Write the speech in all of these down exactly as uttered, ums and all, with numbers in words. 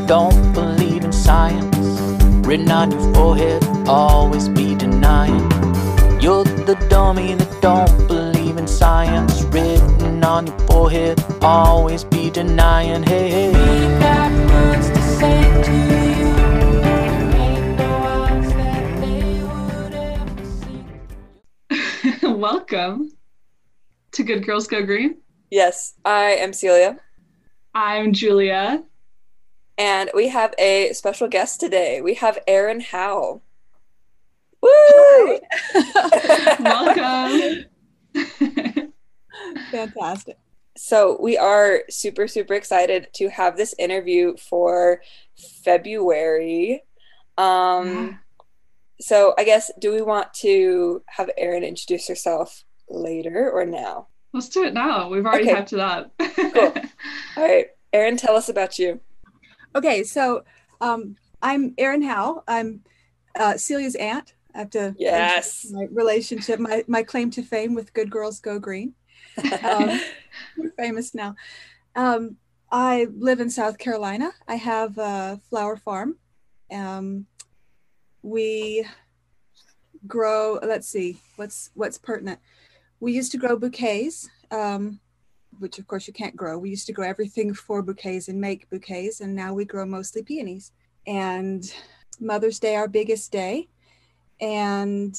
don't believe in science. Written on your forehead, always be denying. You're the dummy that don't believe in science. Written on your forehead, always be denying. Hey, hey. We got words to say to you. There ain't no odds that they would ever see. Welcome to Good Girls Go Green. Yes, I am Celia. I'm Julia. And we have a special guest today. We have Erin Howe. Woo! Welcome. Fantastic. So we are super, super excited to have this interview for February. Um, yeah. So I guess, do we want to have Erin introduce herself later or now? Let's do it now. We've already okay. hyped it up. Cool. All right. Erin, tell us about you. Okay, so um, I'm Erin Howe. I'm uh, Celia's aunt. I have to yes my relationship, my, my claim to fame with Good Girls Go Green. Um, we're famous now. Um, I live in South Carolina. I have a flower farm. Um, we grow. Let's see, what's what's pertinent. We used to grow bouquets, um, which of course you can't grow. We used to grow everything for bouquets and make bouquets, and now we grow mostly peonies. And Mother's Day, our biggest day. And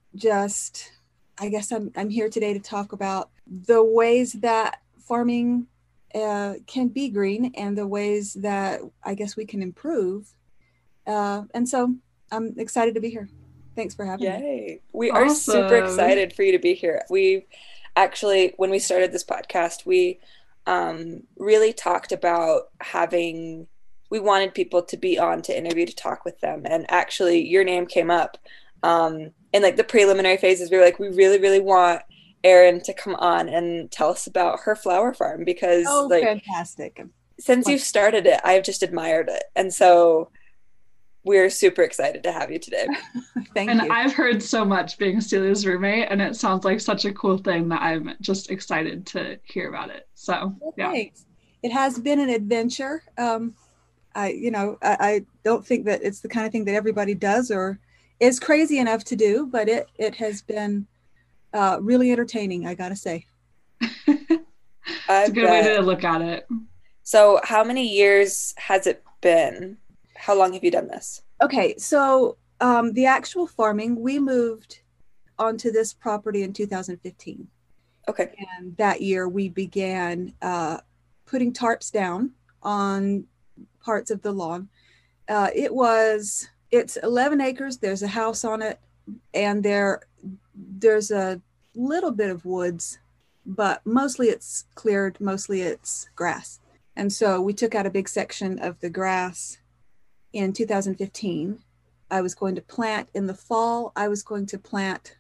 just, I guess I'm I'm here today to talk about the ways that farming uh, can be green and the ways that I guess we can improve. Uh, and so I'm excited to be here. Thanks for having Yay. me. Yay. We awesome. are super excited for you to be here. We actually, when we started this podcast, we um, really talked about having, we wanted people to be on to interview, to talk with them. And actually your name came up. Um, in like the preliminary phases, we were like, we really, really want Erin to come on and tell us about her flower farm because oh, like fantastic. Since you've started it, I've just admired it. And so we're super excited to have you today. Thank and you. And I've heard so much being Celia's roommate, and it sounds like such a cool thing that I'm just excited to hear about it. So, well, yeah. Thanks. It has been an adventure. Um, I, you know, I, I don't think that it's the kind of thing that everybody does or is crazy enough to do, but it it has been uh, really entertaining, I gotta say. It's a good way to look at it. So how many years has it been? How long have you done this? Okay, so um, the actual farming, we moved onto this property in two thousand fifteen. Okay. And that year we began uh, putting tarps down on parts of the lawn. Uh, it was... It's eleven acres. There's a house on it, and there, there's a little bit of woods, but mostly it's cleared, mostly it's grass. And so we took out a big section of the grass in two thousand fifteen. I was going to plant in the fall. I was going to plant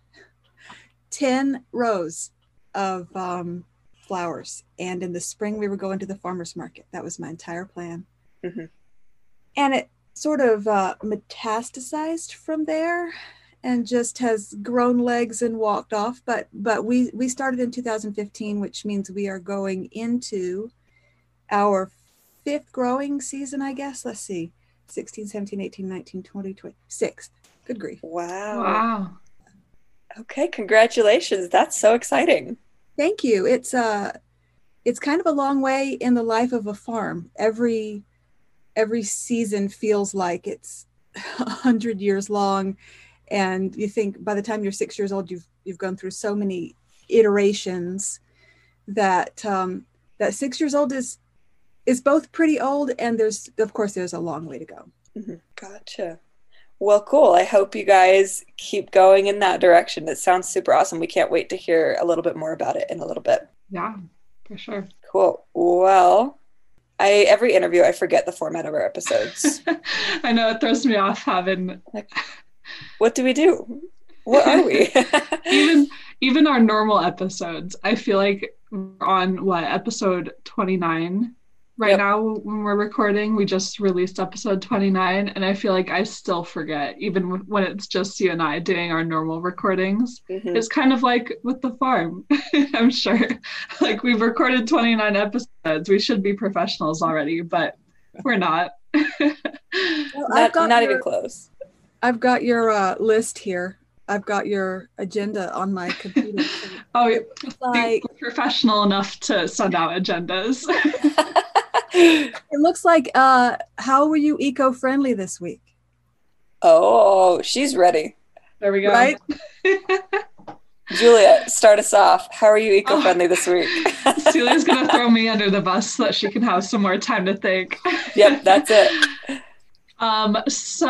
ten rows of um, flowers. And in the spring, we were going to the farmer's market. That was my entire plan. Mm-hmm. And it sort of uh, metastasized from there and just has grown legs and walked off. But but we, we started in two thousand fifteen, which means we are going into our fifth growing season, I guess. Let's see, sixteen, seventeen, eighteen, nineteen, twenty, twenty-six. Good grief. Wow. Wow. Okay, congratulations. That's so exciting. Thank you. It's uh, it's kind of a long way in the life of a farm. Every Every season feels like it's a hundred years long, and you think by the time you're six years old, you've you've gone through so many iterations that um, that six years old is is both pretty old, and there's of course there's a long way to go. Mm-hmm. Gotcha. Well, cool. I hope you guys keep going in that direction. It sounds super awesome. We can't wait to hear a little bit more about it in a little bit. Yeah, for sure. Cool. Well. I every interview I forget the format of our episodes. I know it throws me off having like, what do we do? What are we? even even our normal episodes, I feel like we're on what episode twenty-nine right yep. now when we're recording. We just released episode twenty-nine, and I feel like I still forget, even when it's just you and I doing our normal recordings. Mm-hmm. It's kind of like with the farm. I'm sure like we've recorded twenty-nine episodes. We should be professionals already, but we're not. Well, I've Not, got not your, even close. I've got your uh, list here. I've got your agenda on my computer. So Oh, it's like we're professional enough to send out agendas. it looks like uh, how were you eco-friendly this week? Oh, she's ready. There we go. Right? Julia, start us off. How are you eco-friendly Oh. this week? Celia's going to throw me under the bus so that she can have some more time to think. Yep, that's it. Um, so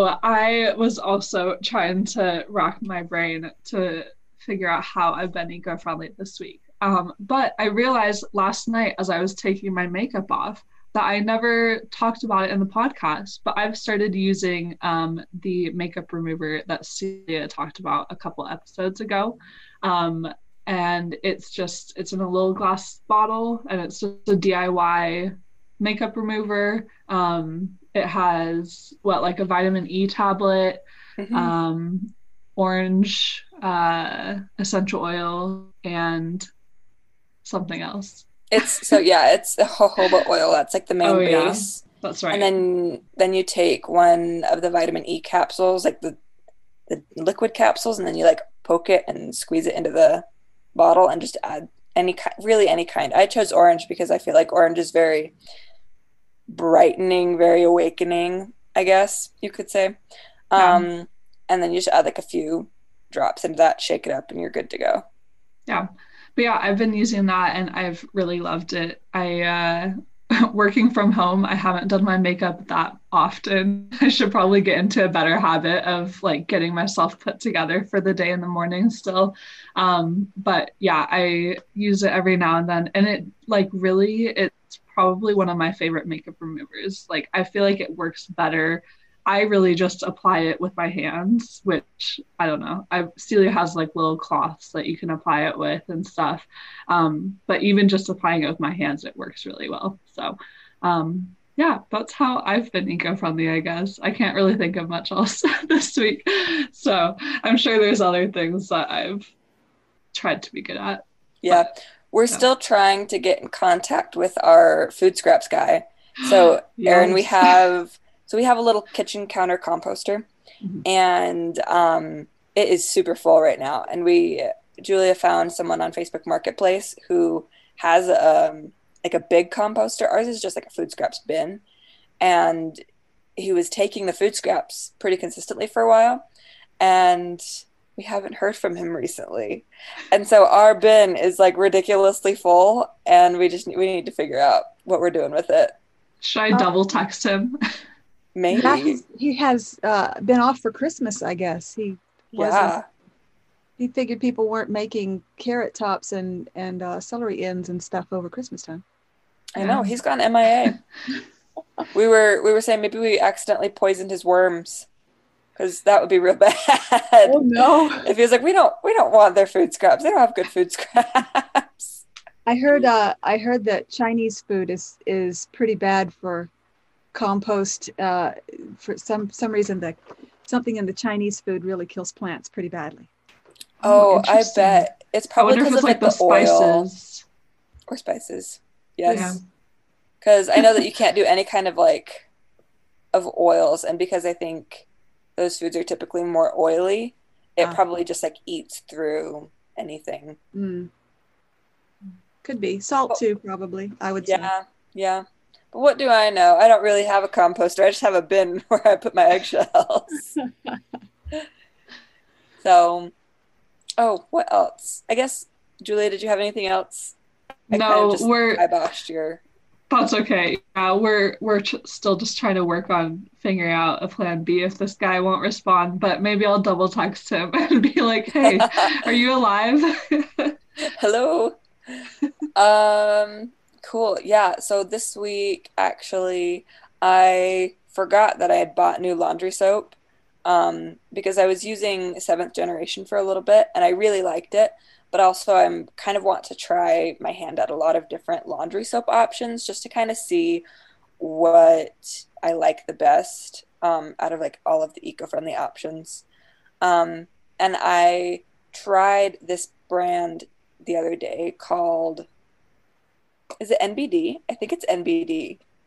I was also trying to rack my brain to figure out how I've been eco-friendly this week. Um, but I realized last night as I was taking my makeup off that I never talked about it in the podcast, but I've started using um, the makeup remover that Celia talked about a couple episodes ago. Um, and it's just, it's in a little glass bottle and it's just a D I Y makeup remover. Um, it has what, like a vitamin E tablet, Mhm. um, orange uh, essential oil, and something else. It's so yeah, it's the jojoba oil. That's like the main Oh, yeah. base. That's right. And then then you take one of the vitamin E capsules, like the the liquid capsules, and then you like poke it and squeeze it into the bottle and just add any kind, really any kind. I chose orange because I feel like orange is very brightening, very awakening, I guess you could say. Yeah. Um, and then you just add like a few drops into that, shake it up, and you're good to go. Yeah. But yeah, I've been using that and I've really loved it. I, uh, working from home, I haven't done my makeup that often. I should probably get into a better habit of like getting myself put together for the day in the morning still. Um, but yeah, I use it every now and then. And it like really, it's probably one of my favorite makeup removers. Like I feel like it works better. I really just apply it with my hands, which I don't know. I Celia has like little cloths that you can apply it with and stuff. Um, but even just applying it with my hands, it works really well. So um, yeah, that's how I've been eco-friendly, I guess. I can't really think of much else this week. So I'm sure there's other things that I've tried to be good at. Yeah. But, We're yeah. still trying to get in contact with our food scraps guy. So Yes. Erin, we have so we have a little kitchen counter composter, Mhm. and um, it is super full right now. And we Julia found someone on Facebook Marketplace who has um like a big composter. Ours is just like a food scraps bin, and he was taking the food scraps pretty consistently for a while, and we haven't heard from him recently. And so our bin is like ridiculously full, and we just we need to figure out what we're doing with it. Should I Uh, double text him? Maybe. Yeah, he's- he has uh, been off for Christmas, I guess. He wasn't. Yeah. He figured people weren't making carrot tops and and uh, celery ends and stuff over Christmas time. I know. He's gone M I A. we were we were saying maybe we accidentally poisoned his worms, because that would be real bad. Oh no! If he was like, we don't we don't want their food scraps. They don't have good food scraps. I heard uh, I heard that Chinese food is is pretty bad for compost. Uh, for some some reason, the something in the Chinese food really kills plants pretty badly. Oh, I interesting. bet. It's I probably wonder if because it's of like like the the oil spices. or spices. Yes. Yeah. Because I know that you can't do any kind of like of oils, and because I think those foods are typically more oily, it Ah. probably just like eats through anything. Mm. Could be salt too, probably. I would say. Yeah, yeah. But what do I know? I don't really have a composter. I just have a bin where I put my eggshells. So, oh, what else? I guess, Julia, did you have anything else? I kind No, of just we're kiboshed your. that's okay. Uh, we're we're ch- still just trying to work on figuring out a plan B if this guy won't respond. But maybe I'll double text him and be like, "Hey, are you alive?" Hello. um, cool. Yeah. So this week, actually, I forgot that I had bought new laundry soap um, because I was using seventh generation for a little bit, and I really liked it. But also, I'm kind of want to try my hand at a lot of different laundry soap options just to kind of see what I like the best um, out of like all of the eco-friendly options. Um, and I tried this brand the other day called, is it N B D? I think it's N B D.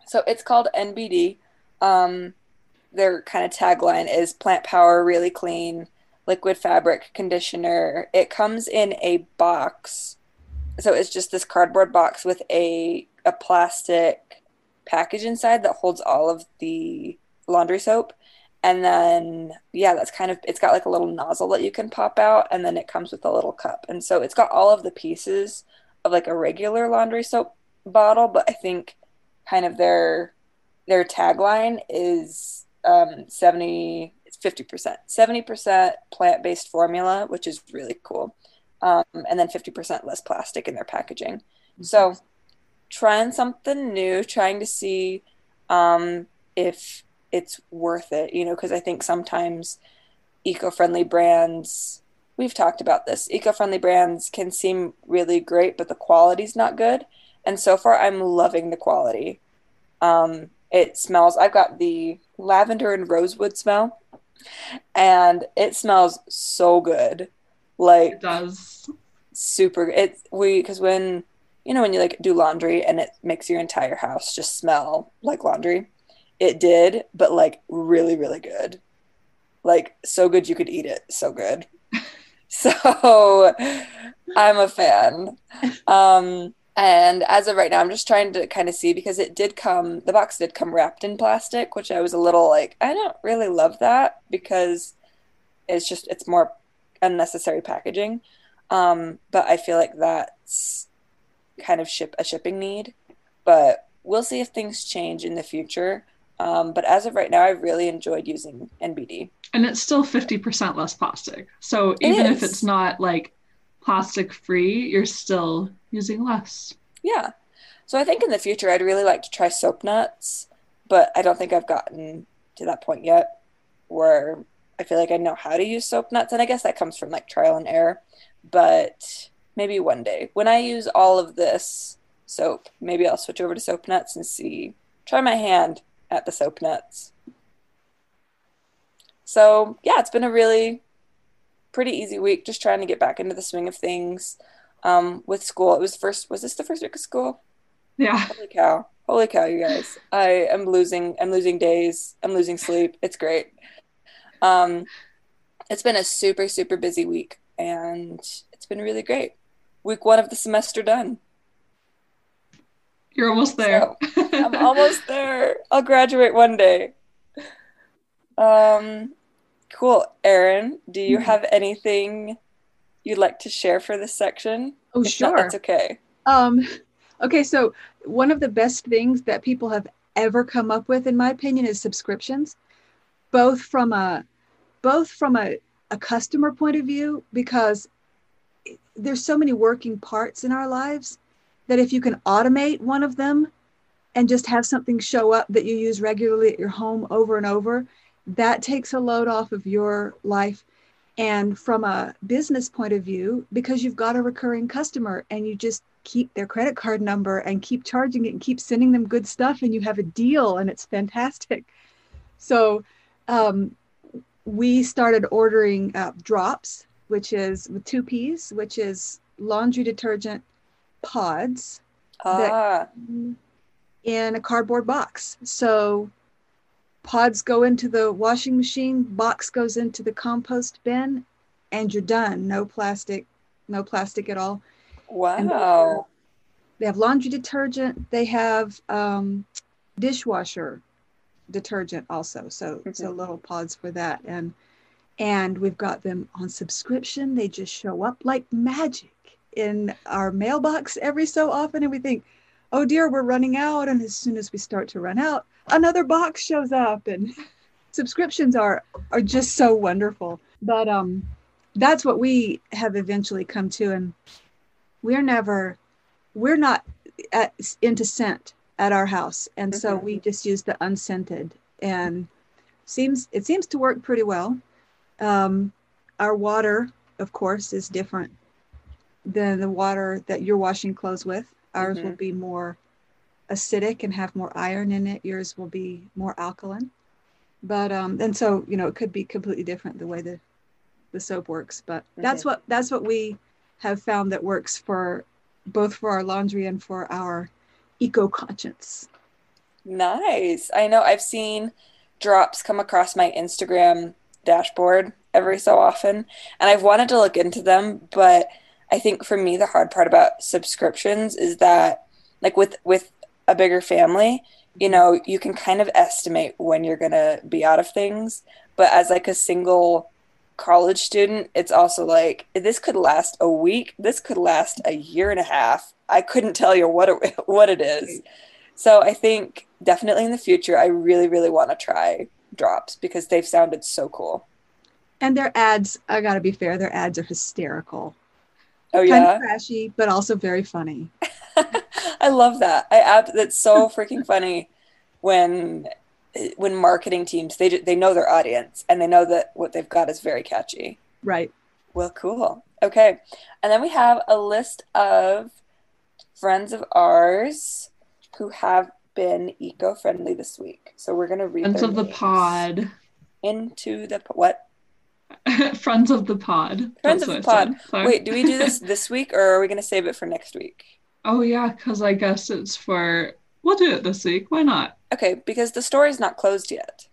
So it's called N B D. Um, their kind of tagline is plant power, really clean, liquid fabric conditioner. It comes in a box. So it's just this cardboard box with a a plastic package inside that holds all of the laundry soap. And then yeah, that's kind of it's got like a little nozzle that you can pop out, and then it comes with a little cup. And so it's got all of the pieces of like a regular laundry soap bottle, but I think kind of their their tagline is um seventy it's fifty percent seventy percent plant-based formula, which is really cool, um and then fifty percent less plastic in their packaging. Mm-hmm. So trying something new, trying to see um if it's worth it, you know, because I think sometimes eco-friendly brands, we've talked about this, eco-friendly brands can seem really great, but the quality's not good. And so far I'm loving the quality. Um, it smells, I've got the lavender and rosewood smell, and it smells so good. Like, it does. Super. It's, we, because when, you know, when you like do laundry and it makes your entire house just smell like laundry, it did, but like really, really good. Like so good you could eat it. So good. So I'm a fan. Um, And as of right now, I'm just trying to kind of see, because it did come, the box did come wrapped in plastic, which I was a little like, I don't really love that, because it's just, it's more unnecessary packaging. Um, but I feel like that's kind of ship a shipping need. But we'll see if things change in the future. Um, but as of right now, I've really enjoyed using N B D. And it's still fifty percent less plastic. So even if it's not like plastic free, you're still using less. Yeah. So I think in the future I'd really like to try soap nuts, but I don't think I've gotten to that point yet where I feel like I know how to use soap nuts. And I guess that comes from like trial and error, but maybe one day when I use all of this soap, maybe I'll switch over to soap nuts and see, try my hand at the soap nuts. So yeah, it's been a really pretty easy week, just trying to get back into the swing of things. Um, with school, it was first, was this the first week of school? Yeah. Holy cow. Holy cow, you guys. I am losing, I'm losing days. I'm losing sleep. It's great. Um, it's been a super, super busy week, and it's been really great. Week one of the semester done. You're almost there. So, I'm almost there. I'll graduate one day. Um, cool. Erin, do you have anything you'd like to share for this section? Oh, if sure. Not, that's okay. Um, okay, so one of the best things that people have ever come up with, in my opinion, is subscriptions, both from a both from a, a customer point of view, because there's so many working parts in our lives that if you can automate one of them and just have something show up that you use regularly at your home over and over, that takes a load off of your life. And from a business point of view, because you've got a recurring customer and you just keep their credit card number and keep charging it and keep sending them good stuff, and you have a deal and it's fantastic. So um, we started ordering uh, drops, which is with two P's, which is laundry detergent pods ah. that in a cardboard box. So pods go into the washing machine, box goes into the compost bin, and you're done. No plastic, no plastic at all. Wow. They have laundry detergent. They have um, dishwasher detergent also. So, mm-hmm. so little pods for that. And, and we've got them on subscription. They just show up like magic in our mailbox every so often. And we think, oh dear, we're running out. And as soon as we start to run out, another box shows up. And subscriptions are are just so wonderful. But um, that's what we have eventually come to. And we're never, we're not at, into scent at our house. And mm-hmm. so we just use the unscented, and seems it seems to work pretty well. Um, our water, of course, is different than the water that you're washing clothes with. Ours mm-hmm. will be more acidic and have more iron in it. Yours will be more alkaline. But um, and so, you know, it could be completely different the way the, the soap works. But mm-hmm. that's what that's what we have found that works for both for our laundry and for our eco conscience. Nice. I know I've seen drops come across my Instagram dashboard every so often, and I've wanted to look into them, but I think for me the hard part about subscriptions is that like with with a bigger family, you know, you can kind of estimate when you're going to be out of things, but as like a single college student, it's also like this could last a week, this could last a year and a half. I couldn't tell you what it, what it is. So I think definitely in the future, I really, really want to try drops because they've sounded so cool. And their ads, I gotta be fair, their ads are hysterical. Oh kind yeah, of trashy, but also very funny. I love that. I ab- that's so freaking funny when when marketing teams they they know their audience and they know that what they've got is very catchy. Right. Well, cool. Okay, and then we have a list of friends of ours who have been eco-friendly this week. So we're gonna read Friends their of the names. pod. Into the what? Friends of the pod. Friends That's of the what I pod. said. Sorry. Wait, do we do this this week or are we gonna save it for next week? Oh yeah, because I guess it's for. We'll do it this week. Why not? Okay, because the story's not closed yet.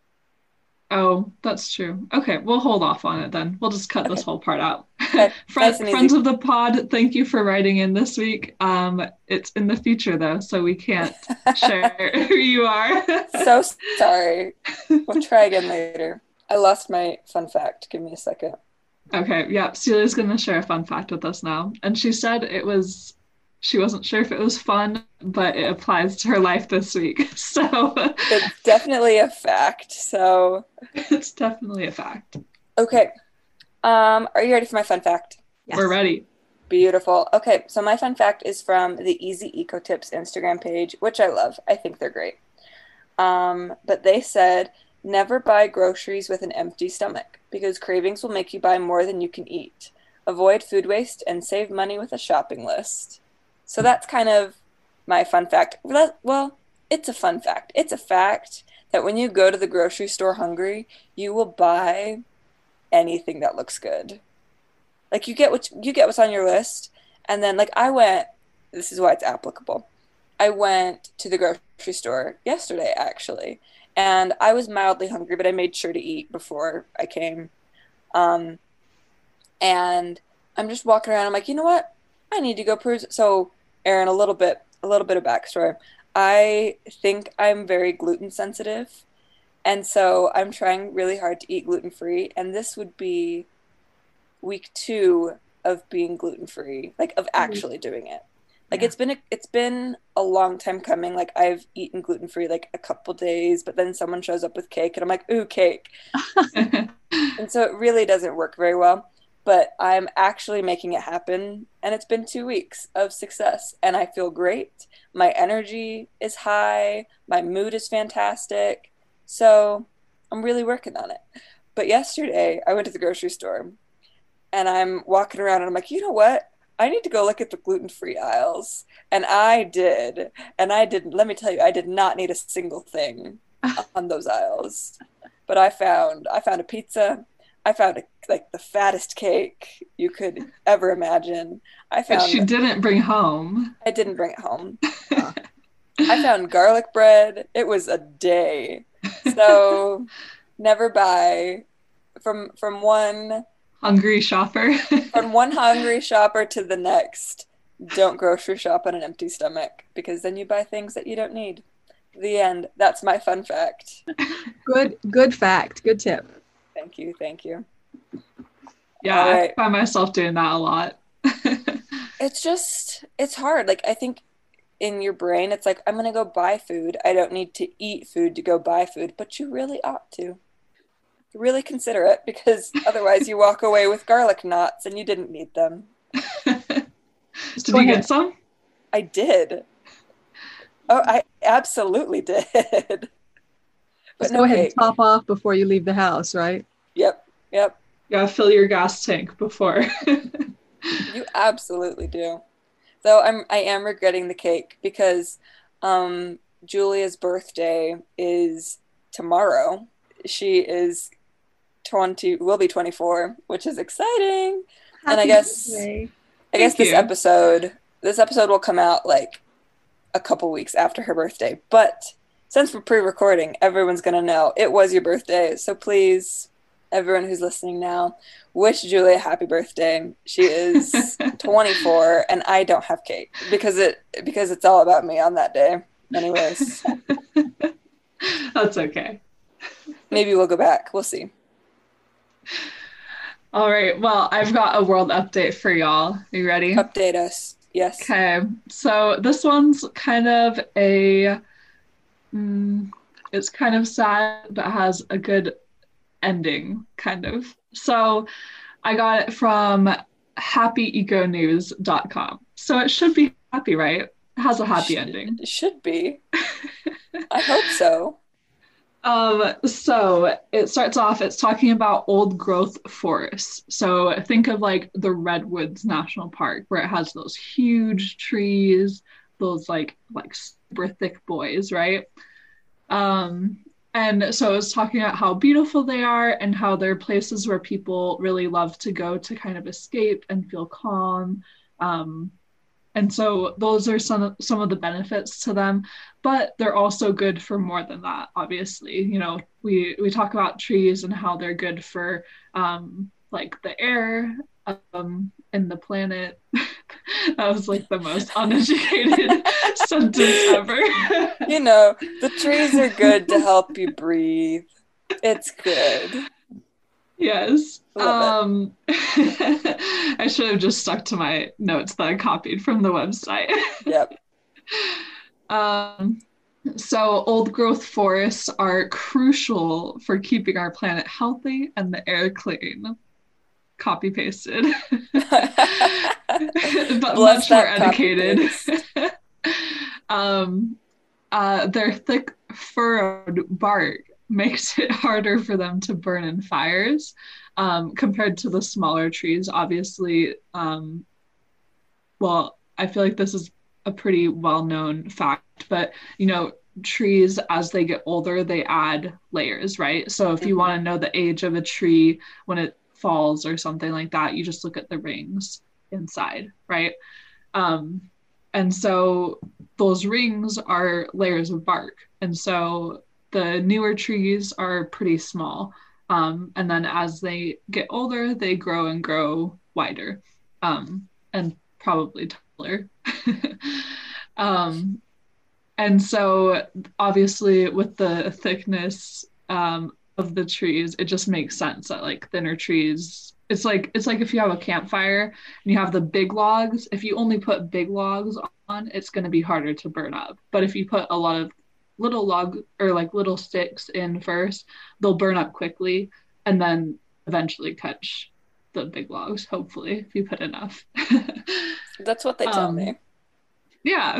Oh, that's true. Okay, we'll hold off on it then. We'll just cut this Okay. whole part out. Okay, Friend, nice and friends easy. of the pod, thank you for writing in this week. Um, it's in the future though, so we can't share who you are. So sorry. We'll try again later. I lost my fun fact. Give me a second. Okay, yeah, Celia's gonna share a fun fact with us now. And she said it was, she wasn't sure if it was fun, but it applies to her life this week. So It's definitely a fact. So, it's definitely a fact. okay. Um, are you ready for my fun fact? Yes. We're ready. Beautiful. Okay, so my fun fact is from the Easy Eco Tips Instagram page, which I love. I think they're great. Um, but they said, never buy groceries with an empty stomach because cravings will make you buy more than you can eat. Avoid food waste and save money with a shopping list. So that's kind of my fun fact. Well, it's a fun fact. It's a fact that when you go to the grocery store hungry, you will buy anything that looks good. Like you get what you get what's on your list, and then like I went. This is why it's applicable. I went to the grocery store yesterday actually, and I was mildly hungry, but I made sure to eat before I came. Um, and I'm just walking around. I'm like, you know what? I need to go peruse. So, Erin, a little bit, a little bit of backstory. I think I'm very gluten sensitive, and so I'm trying really hard to eat gluten free. And this would be week two of being gluten free, like of actually doing it. Like Yeah. it's been a, it's been a long time coming. Like I've eaten gluten free like a couple days, but then someone shows up with cake, and I'm like, ooh, cake. And so it really doesn't work very well. But I'm actually making it happen, and it's been two weeks of success, and I feel great. My energy is high. My mood is fantastic. So I'm really working on it. But yesterday, I went to the grocery store, and I'm walking around, and I'm like, you know what? I need to go look at the gluten-free aisles. And I did. And I didn't, let me tell you, I did not need a single thing on those aisles. But I found, I found a pizza. I found a, like the fattest cake you could ever imagine. I But found, she didn't bring home. I didn't bring it home. I found garlic bread. It was a day. So never buy from, from one, Hungry shopper. from one hungry shopper to the next. Don't grocery shop on an empty stomach because then you buy things that you don't need. The end. That's my fun fact. Good, good fact. Good tip. Thank you. Thank you. Yeah, All right. I find myself doing that a lot. It's just, it's hard. Like, I think in your brain, it's like, I'm going to go buy food. I don't need to eat food to go buy food, but you really ought to. Really consider it because otherwise you walk away with garlic knots and you didn't need them. Did Go you ahead. get some? I did. Oh, I absolutely did. But Just no go ahead cake. and top off before you leave the house, right? Yep. Yep. You gotta fill your gas tank before. You absolutely do. Though I'm I am regretting the cake because um Julia's birthday is tomorrow. She is twenty will be twenty-four, which is exciting. And I Happy guess- birthday. I guess Thank this you. episode this episode will come out like a couple weeks after her birthday. But since we're pre-recording, everyone's going to know it was your birthday. So please, everyone who's listening now, wish Julie a happy birthday. She is twenty-four and I don't have cake because it because it's all about me on that day. Anyways. That's okay. Maybe we'll go back. We'll see. All right. Well, I've got a world update for y'all. Are you ready? Update us. Yes. Okay. So this one's kind of a, mm, it's kind of sad, but has a good ending, kind of. So I got it from happy eco news dot com. So it should be happy, right? It has a happy should, ending. It should be. I hope so. Um, so it starts off, it's talking about old growth forests. So think of like the Redwoods National Park, where it has those huge trees, those like like super thick boys, right? Um, and so it's talking about how beautiful they are and how they're places where people really love to go to kind of escape and feel calm. Um, And so those are some of, some of the benefits to them, but they're also good for more than that, obviously. You know, we, we talk about trees and how they're good for um, like the air um, and the planet. That was like the most uneducated sentence ever. You know, the trees are good to help you breathe. It's good. Yes. Love um, I should have just stuck to my notes that I copied from the website. Yep. um, so old growth forests are crucial for keeping our planet healthy and the air clean. Copy pasted. But Bless much more that copy educated. paste. um, uh, their thick furrowed bark makes it harder for them to burn in fires um, compared to the smaller trees. Obviously, um, well, I feel like this is a pretty well-known fact, but you know, trees as they get older, they add layers, right? So if you Mhm. want to know the age of a tree when it falls or something like that, you just look at the rings inside, right? Um, and so those rings are layers of bark. And so the newer trees are pretty small. Um, and then as they get older, they grow and grow wider um, and probably taller. um, and so obviously with the thickness um, of the trees, it just makes sense that like thinner trees, it's like it's like if you have a campfire and you have the big logs, if you only put big logs on, it's going to be harder to burn up. But if you put a lot of little log or like little sticks in first, they'll burn up quickly and then eventually catch the big logs, hopefully, if you put enough. That's what they tell um, me. Yeah.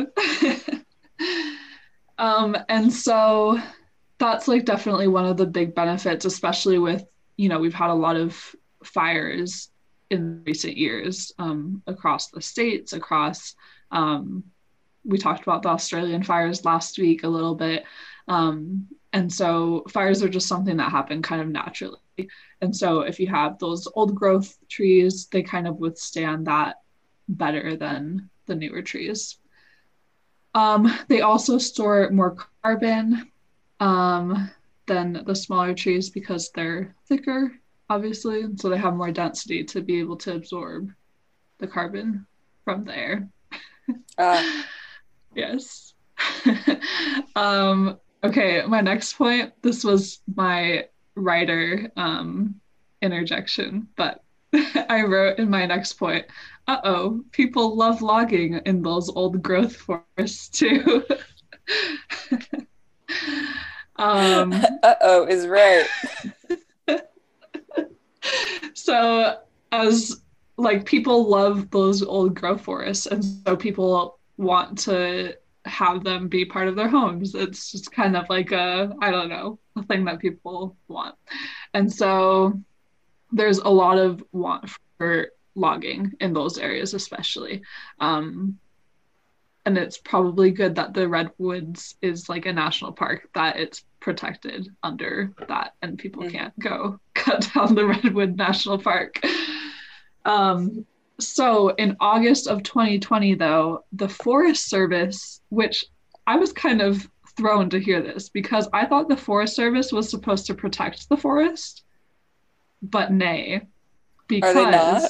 um, and so that's like definitely one of the big benefits, especially with, you know, we've had a lot of fires in recent years um, across the states, across, um, we talked about the Australian fires last week a little bit. Um, and so fires are just something that happen kind of naturally. And so if you have those old growth trees, they kind of withstand that better than the newer trees. Um, they also store more carbon um, than the smaller trees because they're thicker, obviously, and so they have more density to be able to absorb the carbon from the air. Uh. Yes. um, okay, my next point, this was my writer um, interjection, but I wrote in my next point, uh-oh, people love logging in those old growth forests too. um, uh-oh is right. So as like people love those old growth forests, and so people want to have them be part of their homes. It's just kind of like a, I don't know, a thing that people want. And so there's a lot of want for logging in those areas, especially. Um, and it's probably good that the Redwoods is like a national park, that it's protected under that and people mm-hmm. can't go cut down the Redwood National Park. Um, so in August of twenty twenty, though, the Forest Service, which I was kind of thrown to hear this because I thought the Forest Service was supposed to protect the forest, but nay, because Are they not?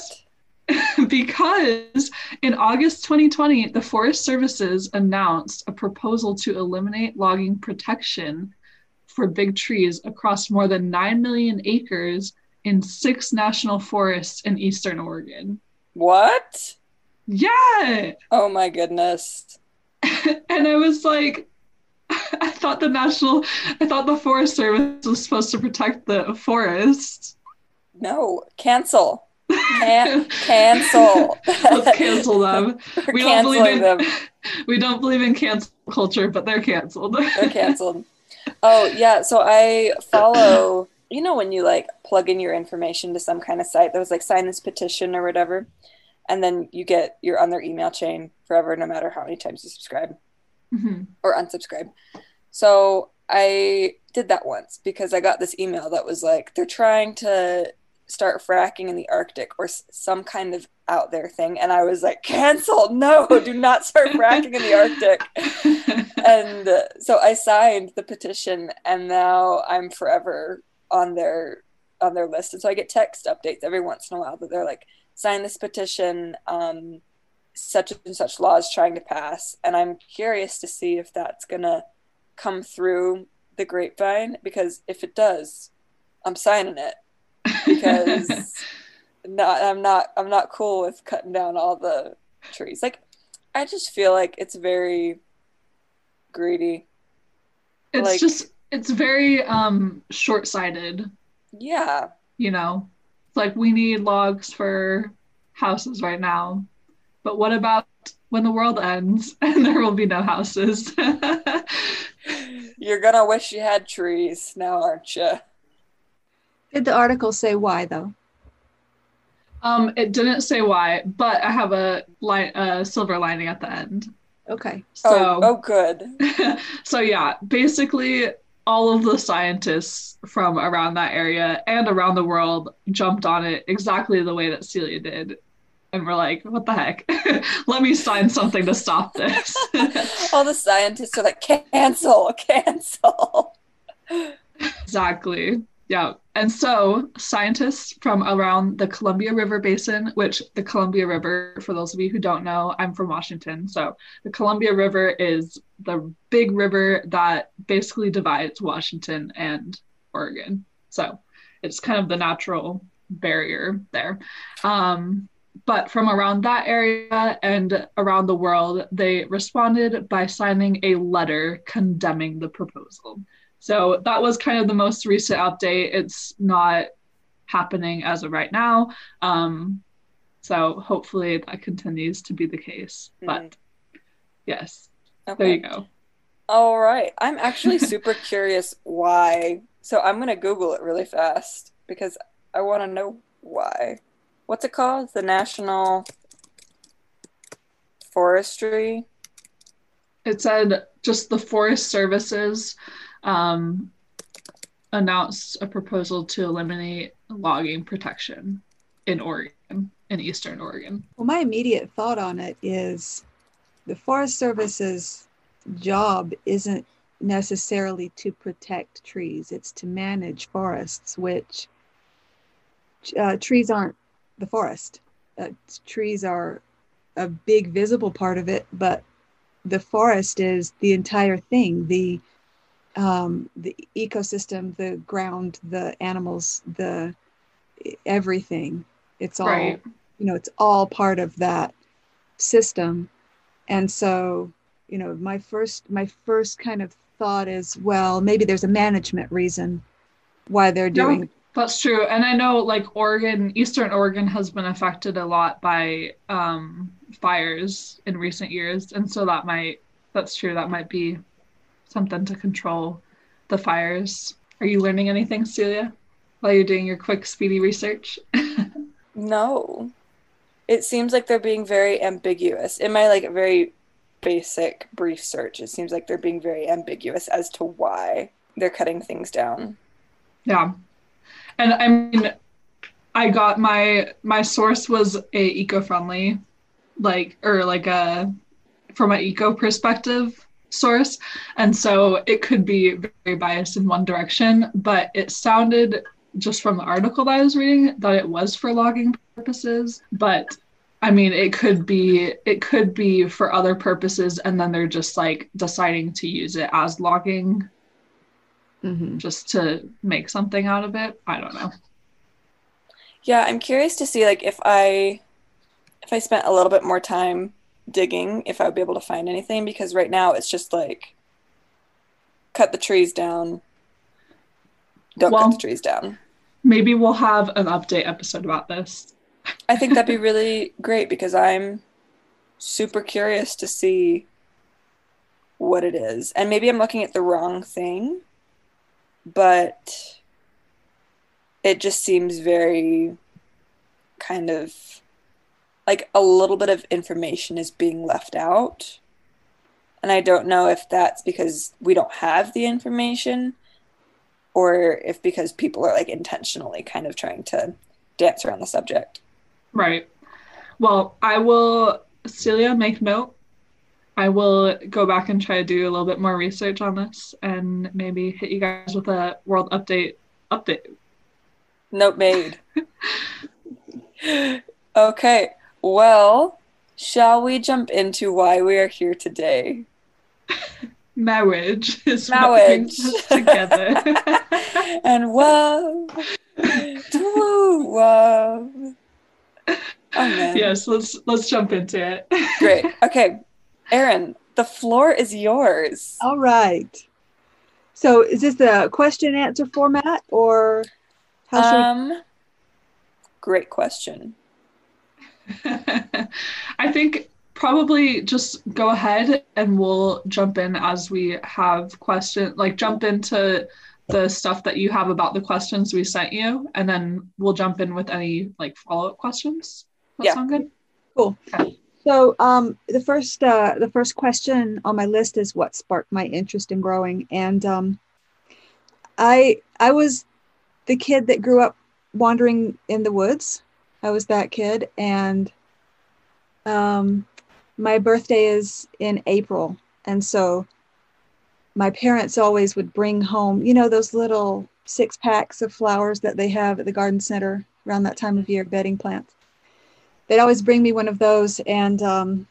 because in August twenty twenty, the Forest Services announced a proposal to eliminate logging protection for big trees across more than nine million acres in six national forests in Eastern Oregon. What? Yeah. Oh my goodness. And I was like, I thought the national, I thought the Forest Service was supposed to protect the forest. No, cancel. Can- cancel. Let's cancel them. We're we don't believe in them. we don't believe in cancel culture, but they're canceled. They're canceled. Oh yeah, so I follow. You know when you like plug in your information to some kind of site that was like sign this petition or whatever, and then you get you're on their email chain forever, no matter how many times you subscribe Mm-hmm. or unsubscribe. So I did that once because I got this email that was like they're trying to start fracking in the Arctic or s- some kind of out there thing, and I was like, cancel, no, do not start fracking in the Arctic. And uh, so I signed the petition, and now I'm forever on their on their list. And so I get text updates every once in a while that they're like, sign this petition, um such and such laws trying to pass. And I'm curious to see if that's gonna come through the grapevine, because if it does, I'm signing it. Because not, I'm not I'm not cool with cutting down all the trees. Like, I just feel like it's very greedy. It's Like- just it's very um short-sighted, Yeah. you know. It's like we need logs for houses right now. But what about when the world ends and there will be no houses? You're gonna wish you had trees now, aren't you? Did the article say why though? Um, it didn't say why, but I have a li- a silver lining at the end. Okay. So, oh, oh, good. so yeah, basically all of the scientists from around that area and around the world jumped on it exactly the way that Celia did. And we're like, what the heck? Let me sign something to stop this. All the scientists are like, cancel, cancel. Exactly. Yeah. And so scientists from around the Columbia River Basin, which the Columbia River, for those of you who don't know, I'm from Washington. So the Columbia River is the big river that basically divides Washington and Oregon. So it's kind of the natural barrier there. Um, but from around that area and around the world, they responded by signing a letter condemning the proposal. So that was kind of the most recent update. It's not happening as of right now. Um, so hopefully that continues to be the case. Mm. But yes, okay. There you go. All right. I'm actually super curious why. So I'm going to Google it really fast because I want to know why. What's it called? The National Forestry? It said just the Forest Services um, announced a proposal to eliminate logging protection in Oregon, in Eastern Oregon. Well, my immediate thought on it is the Forest Service's job isn't necessarily to protect trees. It's to manage forests, which uh, trees aren't the forest. Uh, trees are a big visible part of it, but the forest is the entire thing. The um, the ecosystem, the ground, the animals, the everything. It's all, right. you know, it's all part of that system. And so, you know, my first my first kind of thought is, well, maybe there's a management reason why they're doing. No, that's true. And I know like Oregon, Eastern Oregon has been affected a lot by um, fires in recent years. And so that might, that's true. That might be something to control the fires. Are you learning anything, Celia, while you're doing your quick, speedy research? No. It seems like they're being very ambiguous. In my like very basic brief search, it seems like they're being very ambiguous as to why they're cutting things down. Yeah. And I mean, I got my, my source was a eco-friendly, like, or like a, from an eco perspective source. And so it could be very biased in one direction, but it sounded just from the article that I was reading that it was for logging purposes. But I mean, it could be, it could be for other purposes. And then they're just like deciding to use it as logging mm-hmm. just to make something out of it. I don't know. Yeah, I'm curious to see like if I if I spent a little bit more time digging, if I would be able to find anything, because right now it's just like cut the trees down. Don't well, cut the trees down. Maybe we'll have an update episode about this. I think that'd be really great because I'm super curious to see what it is. And maybe I'm looking at the wrong thing, but it just seems very kind of like a little bit of information is being left out. And I don't know if that's because we don't have the information or if because people are like intentionally kind of trying to dance around the subject. Right. Well, I will, Celia, make note. I will go back and try to do a little bit more research on this and maybe hit you guys with a world update update. Note made. Okay, well, shall we jump into why we are here today? Marriage is Marriage. What brings us together. And whoa, whoa, whoa. Oh man. Yes, let's let's jump into it. Great. Okay, Erin, the floor is yours. All right. So, is this a question and answer format or? How should um, we... Great question. I think probably just go ahead and we'll jump in as we have questions, like jump into the stuff that you have about the questions we sent you, and then we'll jump in with any like follow-up questions. That yeah. sound good? Cool. Okay. So um, the first uh, the first question on my list is what sparked my interest in growing, and um, I I was the kid that grew up wandering in the woods. I was that kid. And um, my birthday is in April. And so my parents always would bring home, you know, those little six packs of flowers that they have at the garden center around that time of year, bedding plants. They'd always bring me one of those. And, um,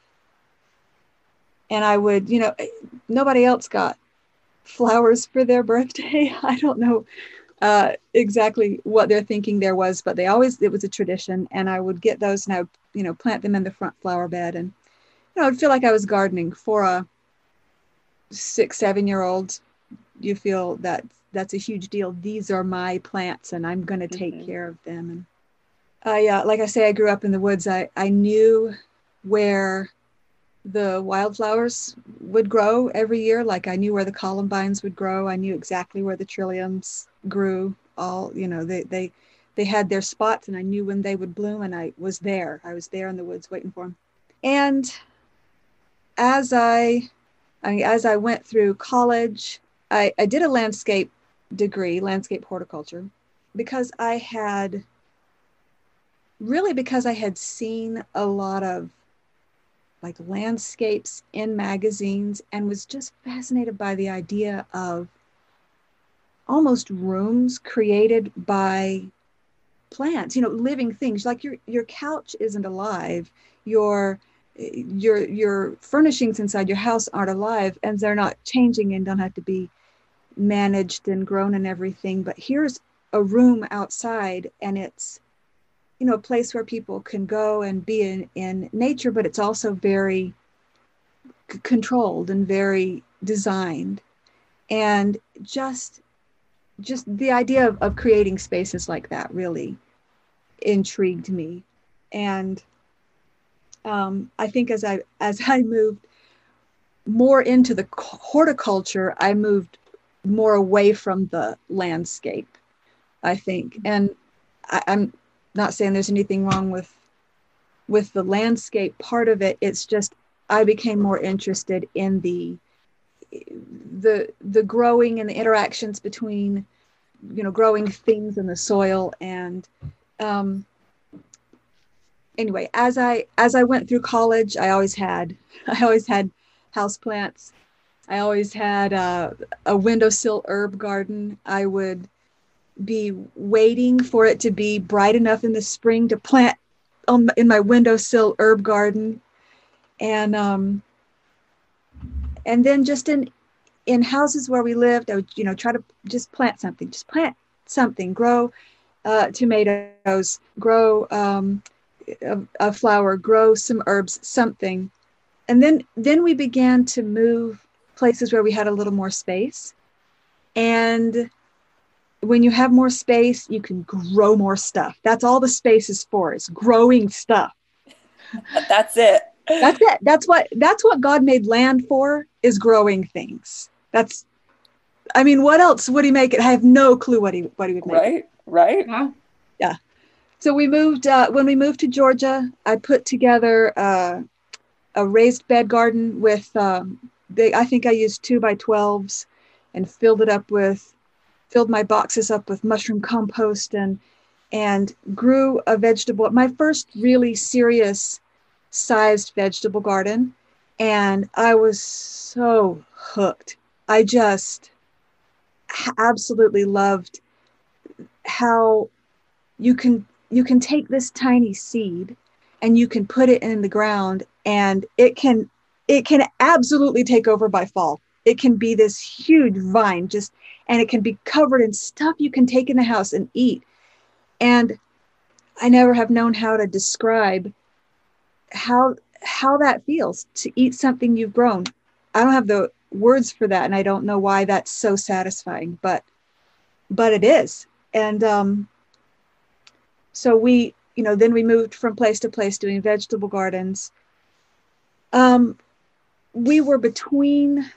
and I would, you know, nobody else got flowers for their birthday. I don't know uh exactly what their thinking there was, but they always, it was a tradition, and I would get those and I would, you know, plant them in the front flower bed, and you know, I'd feel like I was gardening. For a six seven year old, you feel that that's a huge deal. These are my plants and I'm going to take mm-hmm. care of them. And I uh, like I say, I grew up in the woods. I I knew where the wildflowers would grow every year. Like I knew where the columbines would grow. I knew exactly where the trilliums grew. All, you know, they, they, they had their spots, and I knew when they would bloom, and I was there. I was there in the woods waiting for them. And as I, I mean, as I went through college, I, I did a landscape degree, landscape horticulture, because I had, really because I had seen a lot of like landscapes in magazines and was just fascinated by the idea of almost rooms created by plants, you know, living things. Like your your couch isn't alive, your your your furnishings inside your house aren't alive, and they're not changing and don't have to be managed and grown and everything. But here's a room outside, and it's, you know, a place where people can go and be in, in nature, but it's also very c- controlled and very designed. And just, just the idea of, of creating spaces like that really intrigued me. And um, I think as I, as I moved more into the horticulture, I moved more away from the landscape, I think. And I, I'm not saying there's anything wrong with with the landscape part of it. It's just I became more interested in the the the growing and the interactions between, you know, growing things in the soil. And um, anyway, as I as I went through college, I always had I always had houseplants. I always had uh, a windowsill herb garden. I would be waiting for it to be bright enough in the spring to plant on, in my windowsill herb garden. And um, and then just in in houses where we lived, I would, you know, try to just plant something, just plant something, grow uh, tomatoes, grow um, a, a flower, grow some herbs, something. And then, then we began to move places where we had a little more space. And when you have more space, you can grow more stuff. That's all the space is for, is growing stuff. That's it. That's it. That's what, that's what God made land for, is growing things. That's, I mean, what else would he make it? I have no clue what he, what he would make Right, it. right. Yeah. Yeah. So we moved, uh, when we moved to Georgia, I put together uh, a raised bed garden with, um, they, I think I used two by twelves and filled it up with, filled my boxes up with mushroom compost and, and grew a vegetable, my first really serious sized vegetable garden. And I was so hooked. I just absolutely loved how you can you can take this tiny seed and you can put it in the ground and it can it can absolutely take over by fall. It can be this huge vine, just and it can be covered in stuff you can take in the house and eat. And I never have known how to describe how how that feels to eat something you've grown. I don't have the words for that, and I don't know why that's so satisfying, but but it is. And um so we, you know, then we moved from place to place doing vegetable gardens. Um we were between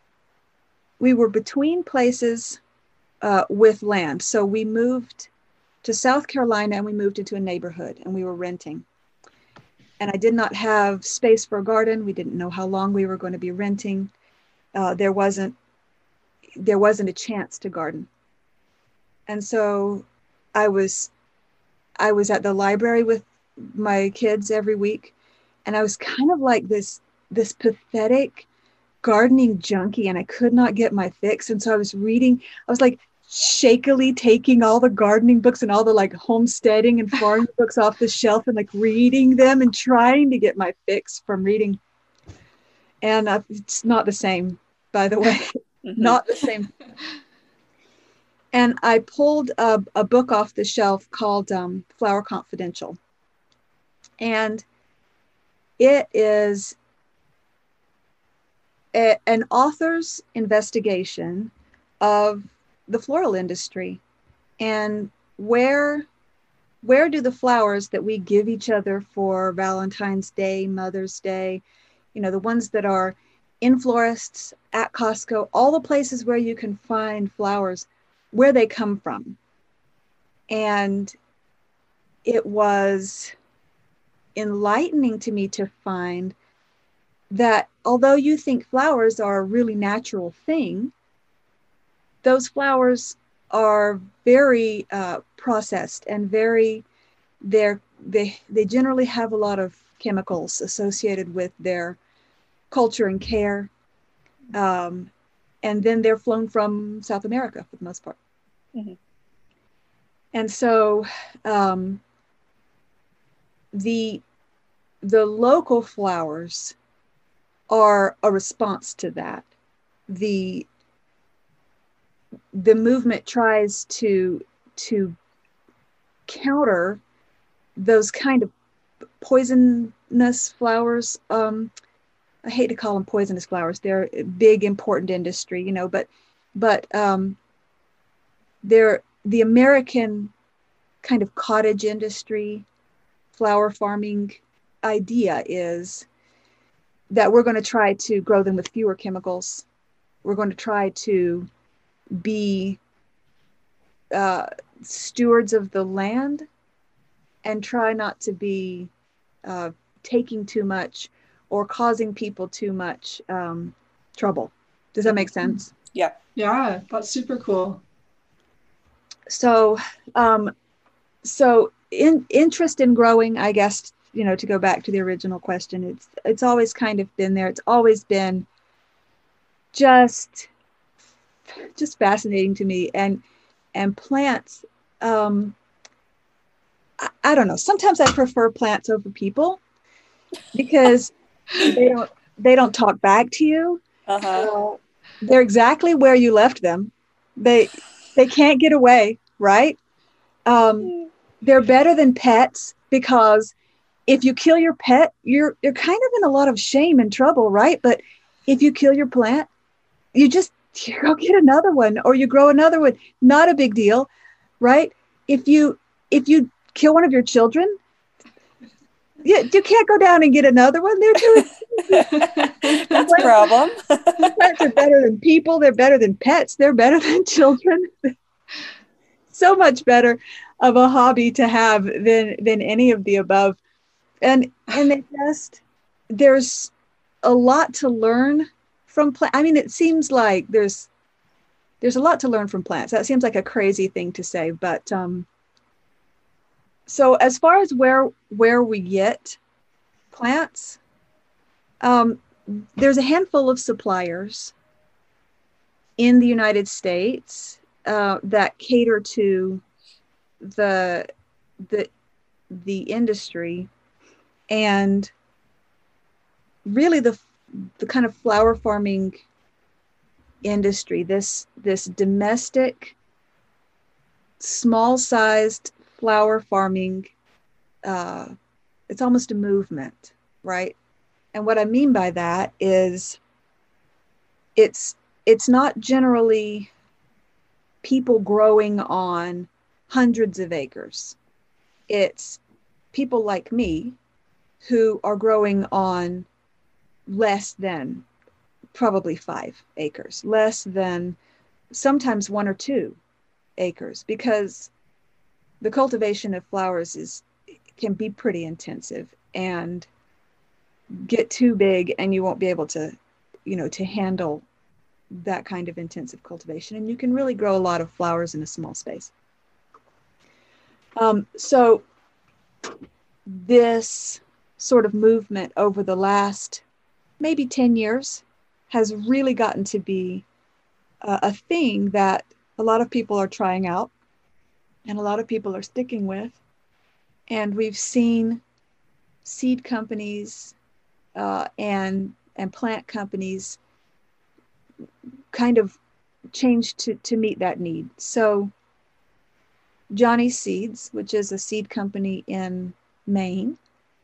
we were between places uh with land. So we moved to South Carolina and we moved into a neighborhood and we were renting. And I did not have space for a garden. We didn't know how long we were going to be renting. Uh, there wasn't there wasn't a chance to garden. And so I was I was at the library with my kids every week, and I was kind of like this this pathetic gardening junkie, and I could not get my fix. And so I was reading, I was like shakily taking all the gardening books and all the like homesteading and farming books off the shelf and like reading them and trying to get my fix from reading. And uh, it's not the same, by the way, mm-hmm. Not the same. And I pulled a, a book off the shelf called um, Flower Confidential. And it is a, an author's investigation of the floral industry and where where do the flowers that we give each other for Valentine's Day, Mother's Day, you know, the ones that are in florists, at Costco, all the places where you can find flowers, where they come from. And it was enlightening to me to find that although you think flowers are a really natural thing, those flowers are very uh, processed and very, they're, they they generally have a lot of chemicals associated with their culture and care. Um, and then they're flown from South America for the most part. Mm-hmm. And so um, the, the local flowers are a response to that. The the movement tries to to counter those kind of poisonous flowers. Um, I hate to call them poisonous flowers. They're a big, important industry, you know, but but um, they're the American kind of cottage industry, flower farming idea is that we're going to try to grow them with fewer chemicals. We're going to try to be uh, stewards of the land and try not to be uh, taking too much or causing people too much um, trouble. Does that make sense? Yeah. Yeah, that's super cool. So, um, so in interest in growing, I guess, you know, to go back to the original question, it's it's always kind of been there. It's always been just just fascinating to me. And and plants, um, I, I don't know. Sometimes I prefer plants over people because they don't they don't talk back to you. Uh-huh. Uh, they're exactly where you left them. They they can't get away, right? Um, they're better than pets because if you kill your pet, you're you're kind of in a lot of shame and trouble, right? But if you kill your plant, you just you go get another one or you grow another one. Not a big deal, right? If you if you kill one of your children, you, you can't go down and get another one. They're doing That's a problem. Plants are better than people. They're better than pets. They're better than children. So much better of a hobby to have than than any of the above. And and they just there's a lot to learn from plants. I mean, it seems like there's there's a lot to learn from plants. That seems like a crazy thing to say, but um, so as far as where where we get plants, um, there's a handful of suppliers in the United States uh, that cater to the the the industry, and really the the kind of flower farming industry, this this domestic, small-sized flower farming, uh, it's almost a movement, right? And what I mean by that is it's it's not generally people growing on hundreds of acres. It's people like me who are growing on less than probably five acres, less than sometimes one or two acres, because the cultivation of flowers is can be pretty intensive and get too big and you won't be able to, you know, to handle that kind of intensive cultivation. And you can really grow a lot of flowers in a small space. Um, so this sort of movement over the last maybe ten years has really gotten to be a, a thing that a lot of people are trying out and a lot of people are sticking with. And we've seen seed companies uh, and and plant companies kind of change to, to meet that need. So Johnny's Seeds, which is a seed company in Maine,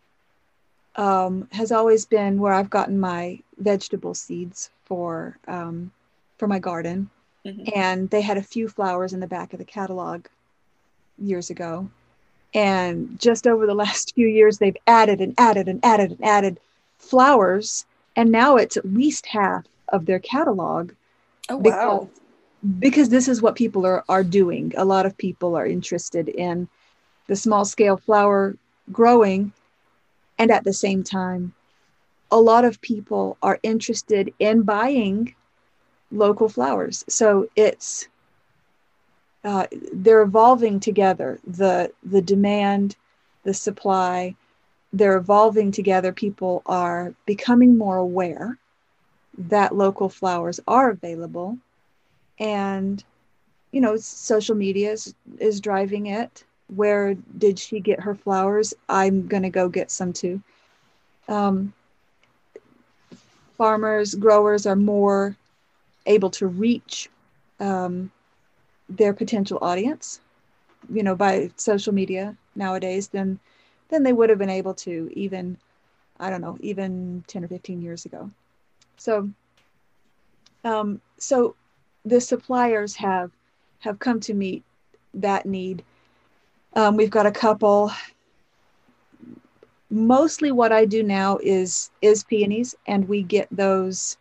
um, has always been where I've gotten my vegetable seeds for um, for my garden. Mm-hmm. And they had a few flowers in the back of the catalog years ago. And just over the last few years, they've added and added and added and added flowers. And now it's at least half of their catalog. Oh, wow. Because, because this is what people are, are doing. A lot of people are interested in the small scale flower growing. And at the same time, a lot of people are interested in buying local flowers. So it's, uh, they're evolving together. The, the demand, the supply, they're evolving together. People are becoming more aware that local flowers are available. And, you know, social media is, is driving it. Where did she get her flowers? I'm going to go get some too. Um, farmers, growers are more able to reach um, their potential audience, you know, by social media nowadays than, than they would have been able to even, I don't know, even ten or fifteen years ago. So, um, so the suppliers have, have come to meet that need. Um, we've got a couple. Mostly what I do now is, is peonies, and we get those.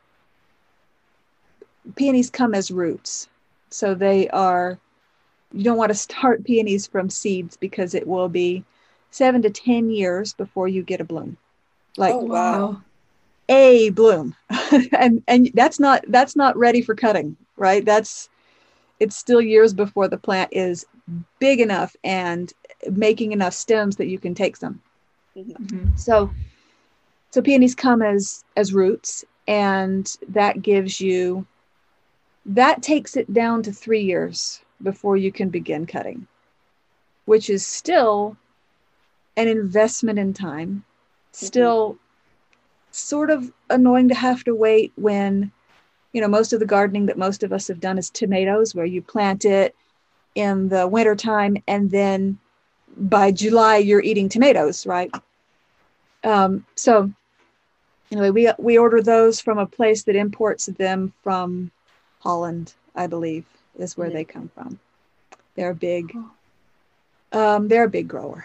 Peonies come as roots. So they are, you don't want to start peonies from seeds because it will be seven to ten years before you get a bloom. Like, oh, wow. A bloom. and and that's not that's not ready for cutting, right? That's it's still years before the plant is big enough and making enough stems that you can take some. Mm-hmm. So, so peonies come as, as roots, And that gives you, that takes it down to three years before you can begin cutting, which is still an investment in time, still mm-hmm. sort of annoying to have to wait when, you know, most of the gardening that most of us have done is tomatoes, where you plant it in the wintertime and then by July you're eating tomatoes, right? Um, so anyway, we we order those from a place that imports them from Holland, I believe, is where mm-hmm. they come from. They're big. Um, they're a big grower.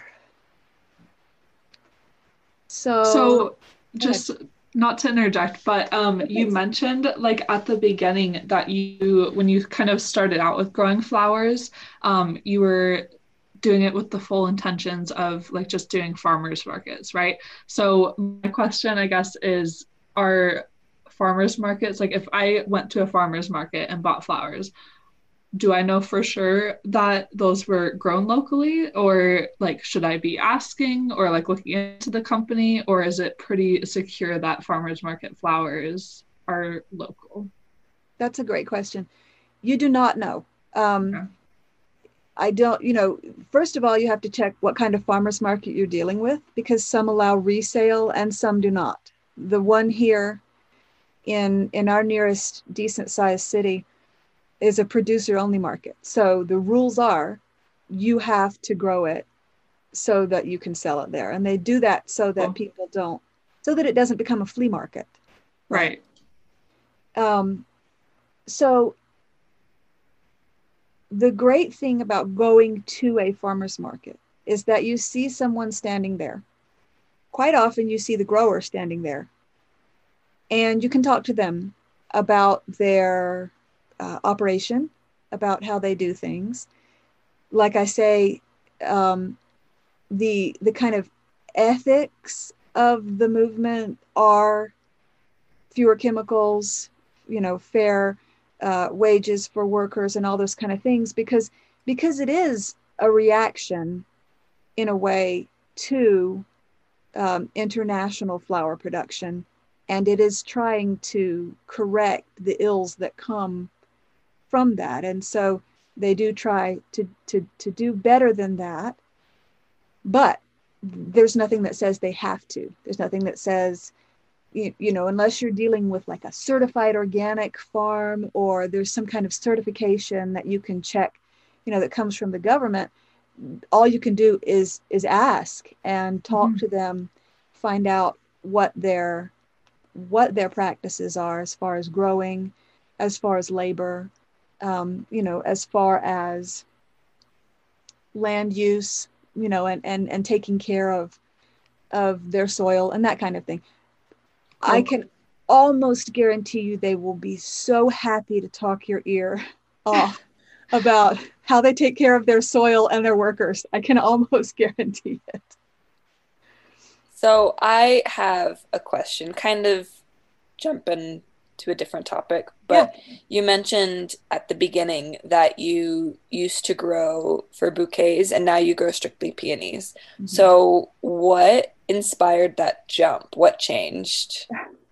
So, so just not to interject, but um, you mentioned like at the beginning that you, when you kind of started out with growing flowers, um, you were doing it with the full intentions of like just doing farmers markets, right? So my question, I guess, is, are farmers markets, like if I went to a farmers market and bought flowers, do I know for sure that those were grown locally, or like should I be asking or like looking into the company, or is it pretty secure that farmers market flowers are local? That's a great question. You do not know. Um, okay. I don't, you know, first of all, you have to check what kind of farmers market you're dealing with, because some allow resale and some do not. The one here in in our nearest decent sized city is a producer only market. So the rules are you have to grow it so that you can sell it there. And they do that so that oh. people don't, so that it doesn't become a flea market. Right. Um, so the great thing about going to a farmer's market is that you see someone standing there. Quite often you see the grower standing there, and you can talk to them about their uh, operation, about how they do things. Like I say, um, the the kind of ethics of the movement are fewer chemicals, you know, fair uh, wages for workers and all those kind of things, because because it is a reaction in a way to um, international flower production, and it is trying to correct the ills that come from that. And so they do try to to to do better than that, but there's nothing that says they have to. There's nothing that says, you, you know, unless you're dealing with like a certified organic farm, or there's some kind of certification that you can check, you know, that comes from the government. All you can do is is ask and talk mm-hmm. to them, find out what their what their practices are as far as growing, as far as labor, um, you know, as far as land use, you know, and and and taking care of of their soil and that kind of thing. Cool. I can almost guarantee you they will be so happy to talk your ear off about how they take care of their soil and their workers. I can almost guarantee it. So I have a question, kind of jumping to a different topic, but yeah. You mentioned at the beginning that you used to grow for bouquets and now you grow strictly peonies. Mm-hmm. So what inspired that jump? What changed?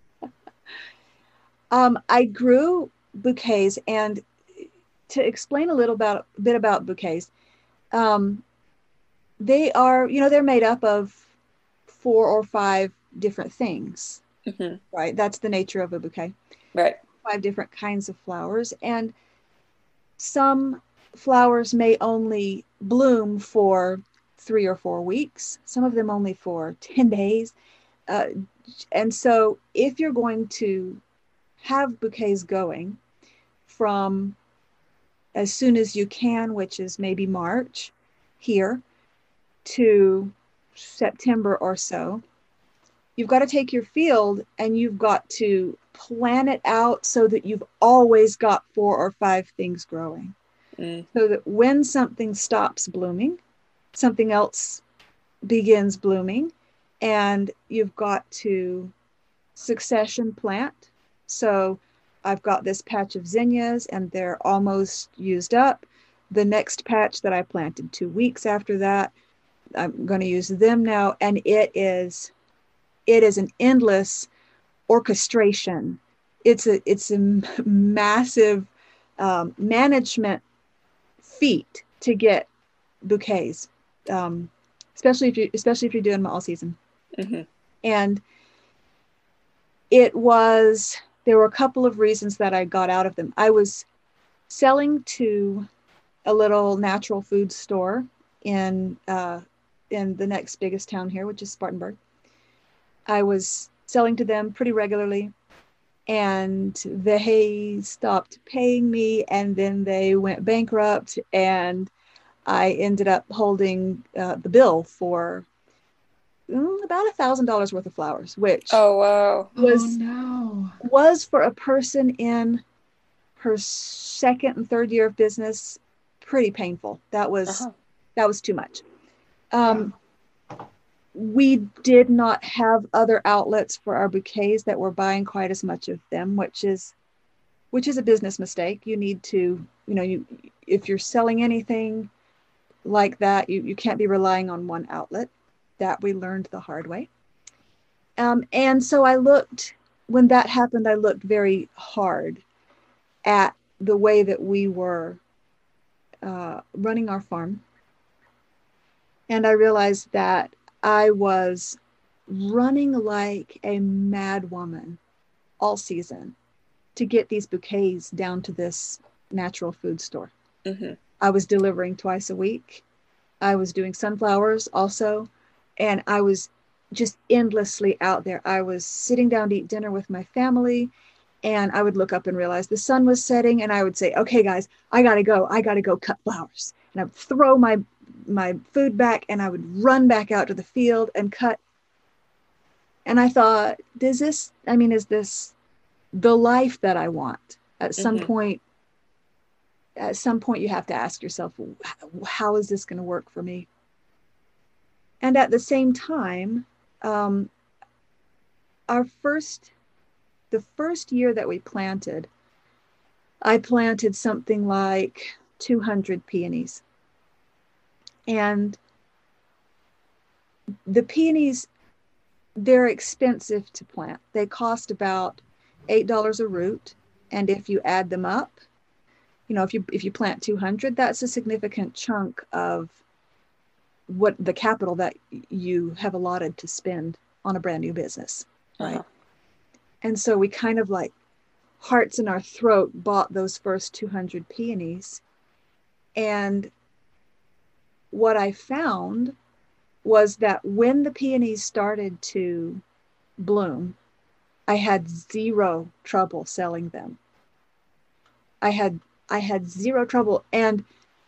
um, I grew bouquets, and to explain a little about, bit about bouquets, um, they are, you know, they're made up of four or five different things, mm-hmm. right? That's the nature of a bouquet. Right. Five different kinds of flowers. And some flowers may only bloom for three or four weeks. Some of them only for ten days. Uh, and so if you're going to have bouquets going from as soon as you can, which is maybe March here, to September or so, you've got to take your field and you've got to plan it out so that you've always got four or five things growing. Mm. So that when something stops blooming, something else begins blooming, and you've got to succession plant. So I've got this patch of zinnias and they're almost used up. The next patch that I planted two weeks after that, I'm going to use them now. And it is, it is an endless orchestration it's a it's a massive um, management feat to get bouquets, um, especially if you especially if you're doing them all season. Mm-hmm. And it was there were a couple of reasons that I got out of them. I was selling to a little natural food store in uh, in the next biggest town here, which is Spartanburg. I was selling to them pretty regularly, and they stopped paying me, and then they went bankrupt, and I ended up holding uh, the bill for mm, about a thousand dollars worth of flowers, which Oh, wow. was oh no. was for a person in her second and third year of business pretty painful. That was Uh-huh. that was too much. Um, we did not have other outlets for our bouquets that were buying quite as much of them, which is which is a business mistake. You need to, you know, you if you're selling anything like that, you, you can't be relying on one outlet. That we learned the hard way. Um, and so I looked, when that happened, I looked very hard at the way that we were uh, running our farm. And I realized that I was running like a mad woman all season to get these bouquets down to this natural food store. Mm-hmm. I was delivering twice a week. I was doing sunflowers also. And I was just endlessly out there. I was sitting down to eat dinner with my family, and I would look up and realize the sun was setting, and I would say, okay, guys, I got to go. I got to go cut flowers. And I would throw my my food back, and I would run back out to the field and cut. And I thought, does this, I mean, is this the life that I want? At some Mm-hmm. point, at some point you have to ask yourself, how is this going to work for me? And at the same time, um, our first, the first year that we planted, I planted something like two hundred peonies. And the peonies, they're expensive to plant. They cost about eight dollars a root. And if you add them up, you know, if you if you plant two hundred, that's a significant chunk of what the capital that you have allotted to spend on a brand new business, right? Uh-huh. And so we kind of like hearts in our throat bought those first two hundred peonies. And what I found was that when the peonies started to bloom, I had zero trouble selling them. I had I had zero trouble, and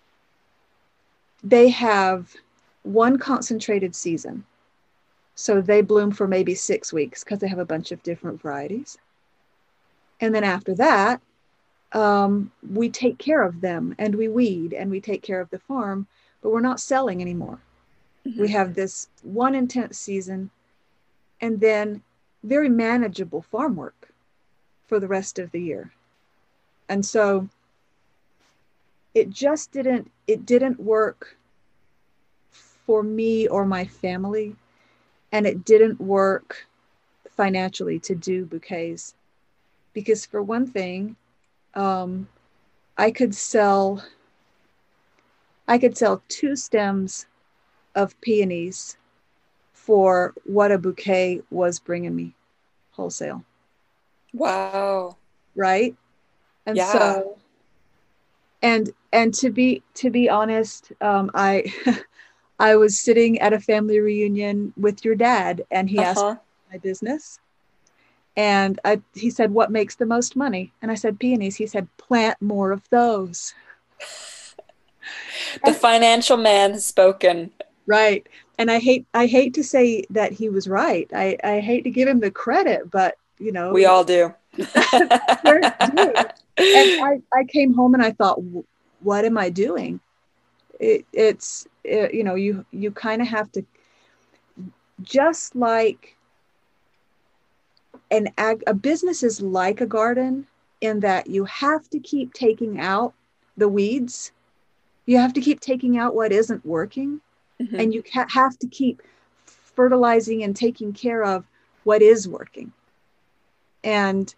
they have one concentrated season. So they bloom for maybe six weeks because they have a bunch of different varieties. And then after that, um, we take care of them, and we weed, and we take care of the farm, but we're not selling anymore. Mm-hmm. We have this one intense season, and then very manageable farm work for the rest of the year. And so it just didn't, it didn't work for me or my family. And it didn't work financially to do bouquets. Because for one thing, um, I could sell, I could sell two stems of peonies for what a bouquet was bringing me wholesale. Wow. Right. And Yeah. so, and, and to be, to be honest, um, I, I was sitting at a family reunion with your dad, and he asked Uh-huh. me my business. And I, he said, what makes the most money? And I said, peonies. He said, plant more of those. The financial man has spoken. Right. And I hate, I hate to say that he was right. I, I hate to give him the credit, but you know, We all do. We're doing. And I, I came home and I thought, what am I doing? It, it's, it, you know, you, you kind of have to, just like an ag, a business is like a garden in that you have to keep taking out the weeds. You have to keep taking out what isn't working. Mm-hmm. And you ca- have to keep fertilizing and taking care of what is working. And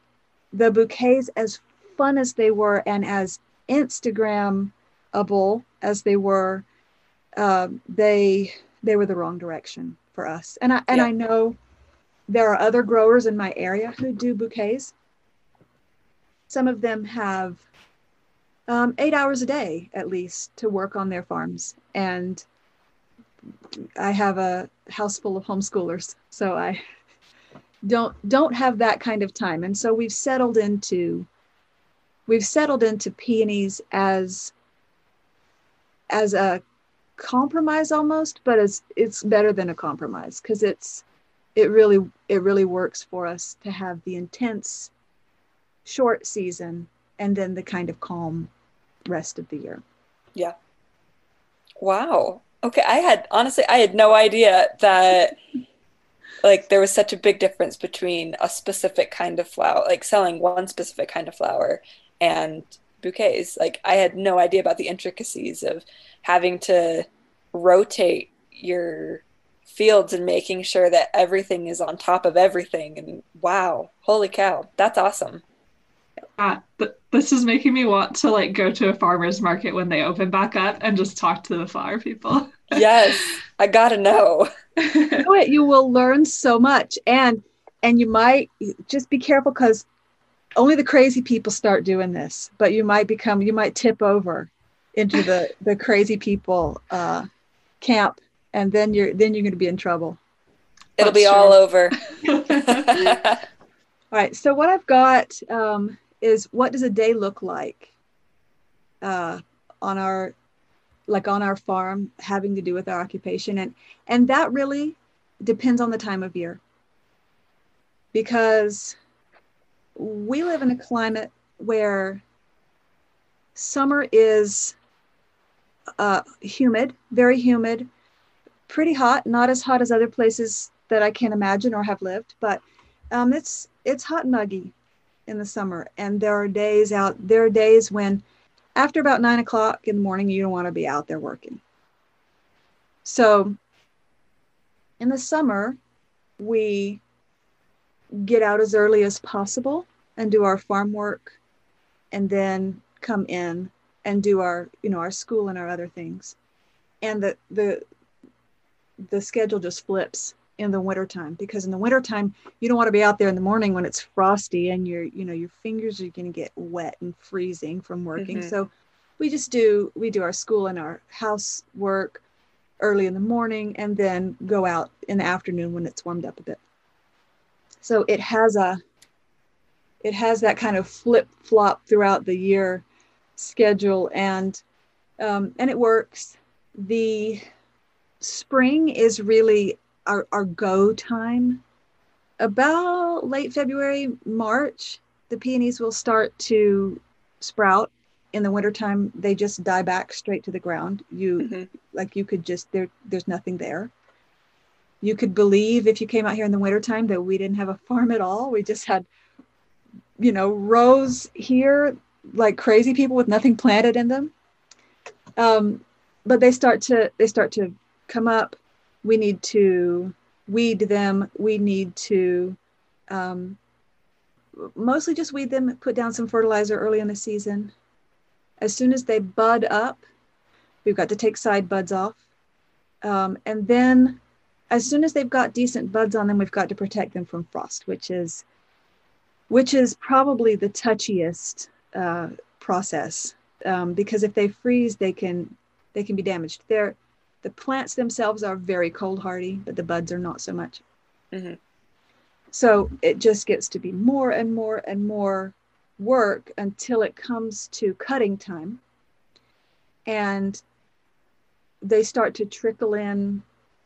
the bouquets, as fun as they were and as Instagram-able as they were, uh, they they were the wrong direction for us. And I and Yeah. I know there are other growers in my area who do bouquets. Some of them have um, eight hours a day at least to work on their farms. And I have a house full of homeschoolers, so I don't don't have that kind of time. And so we've settled into we've settled into peonies as as a compromise almost, but it's it's better than a compromise because it's it really it really works for us to have the intense short season and then the kind of calm rest of the year. Yeah. Wow. Okay, I had honestly I had no idea that like there was such a big difference between a specific kind of flower, like selling one specific kind of flower and bouquets. Like I had no idea about the intricacies of having to rotate your fields and making sure that everything is on top of everything. And wow, holy cow, that's awesome. Uh, but this is making me want to like go to a farmer's market when they open back up and just talk to the flower people. Yes, I gotta know. You know what? You will learn so much, and and you might just be careful because only the crazy people start doing this. But you might become you might tip over into the the crazy people uh, camp, and then you're then you're going to be in trouble. It'll That's be true. all over. All right. So what I've got um, is what does a day look like uh, on our like on our farm, having to do with our occupation, and and that really depends on the time of year, because we live in a climate where summer is uh, humid, very humid, pretty hot, not as hot as other places that I can imagine or have lived, but um, it's it's hot and muggy in the summer. And there are days out, there are days when after about nine o'clock in the morning, you don't want to be out there working. So in the summer, we get out as early as possible and do our farm work, and then come in and do our, you know, our school and our other things. And the the the schedule just flips in the wintertime, because in the wintertime, you don't want to be out there in the morning when it's frosty and your, you know, your fingers are going to get wet and freezing from working. Mm-hmm. So we just do, we do our school and our house work early in the morning and then go out in the afternoon when it's warmed up a bit. So it has a, it has that kind of flip flop throughout the year schedule, and, um, and it works. The spring is really our, our go time. About late February, March, the peonies will start to sprout. In the wintertime, they just die back straight to the ground. You Mm-hmm. like you could just, there, there's nothing there. You could believe if you came out here in the wintertime that we didn't have a farm at all. We just had, you know, rows here, like crazy people with nothing planted in them. Um, but they start to, they start to come up. We need to weed them. We need to um, mostly just weed them, put down some fertilizer early in the season. As soon as they bud up, we've got to take side buds off. Um, and then as soon as they've got decent buds on them, we've got to protect them from frost, which is, which is probably the touchiest uh, process, um, because if they freeze, they can, they can be damaged. They're, The plants themselves are very cold hardy, but the buds are not so much. Mm-hmm. So it just gets to be more and more and more work until it comes to cutting time. And they start to trickle in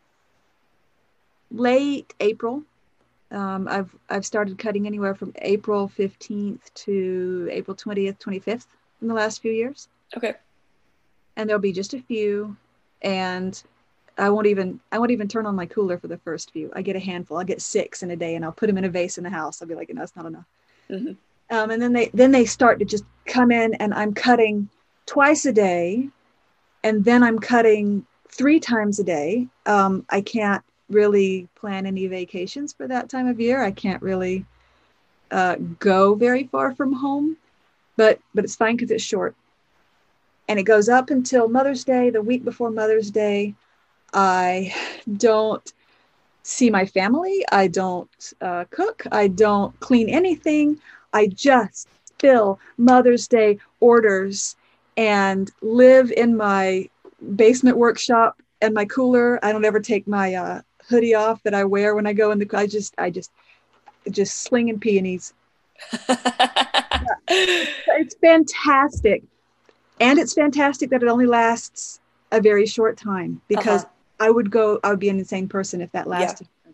late April. Um, I've I've started cutting anywhere from April fifteenth to April twentieth, twenty-fifth in the last few years. Okay. And there'll be just a few. And I won't even, I won't even turn on my cooler for the first few. I get a handful. I'll get six in a day, and I'll put them in a vase in the house. I'll be like, no, that's not enough. Mm-hmm. Um, and then they, then they start to just come in, and I'm cutting twice a day, and then I'm cutting three times a day. Um, I can't really plan any vacations for that time of year. I can't really uh, go very far from home, but but it's fine because it's short. And it goes up until Mother's Day. The week before Mother's Day, I don't see my family. I don't uh, cook. I don't clean anything. I just fill Mother's Day orders and live in my basement workshop and my cooler. I don't ever take my uh, hoodie off that I wear when I go in the, I just, I just, just slinging peonies. It's fantastic. And it's fantastic that it only lasts a very short time, because uh-huh. I would go, I would be an insane person if that lasted. Yeah.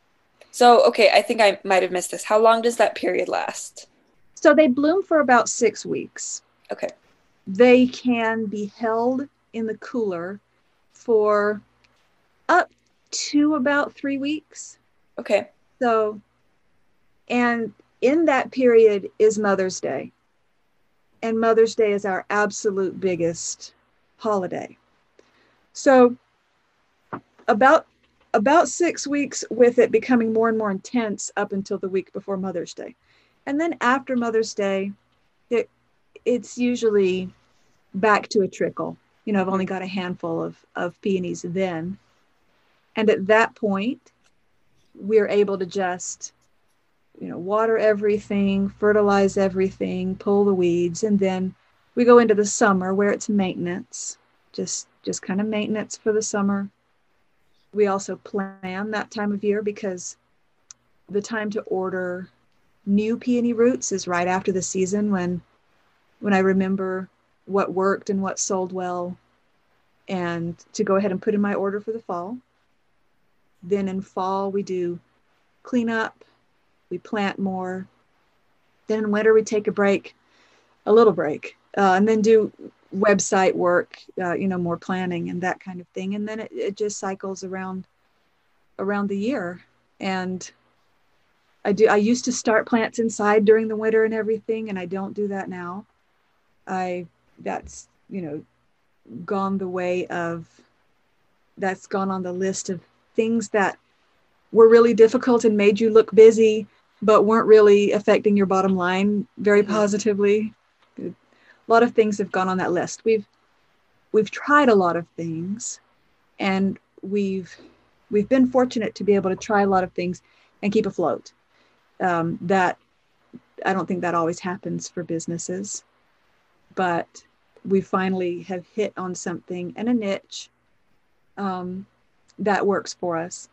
So, okay, I think I might have missed this. How long does that period last? So they bloom for about six weeks. Okay. They can be held in the cooler for up to about three weeks. Okay. So, and in that period is Mother's Day. And Mother's Day is our absolute biggest holiday. So about, about six weeks with it becoming more and more intense up until the week before Mother's Day. And then after Mother's Day, it, it's usually back to a trickle. You know, I've only got a handful of, of peonies then. And at that point, we're able to just, you know, water everything, fertilize everything, pull the weeds. And then we go into the summer where it's maintenance, just, just kind of maintenance for the summer. We also plan that time of year because the time to order new peony roots is right after the season when, when I remember what worked and what sold well, and to go ahead and put in my order for the fall. Then in fall, we do cleanup, we plant more. Then in winter, we take a break, a little break, uh, and then do website work, uh, you know, more planning and that kind of thing. And then it, it just cycles around, around the year. And I do, I used to start plants inside during the winter and everything, and I don't do that now. I, that's, you know, gone the way of, that's gone on the list of things that were really difficult and made you look busy, but weren't really affecting your bottom line very positively. A lot of things have gone on that list. We've, we've tried a lot of things, and we've, we've been fortunate to be able to try a lot of things and keep afloat. Um, that, I don't think that always happens for businesses, but we finally have hit on something and a niche um, that works for us.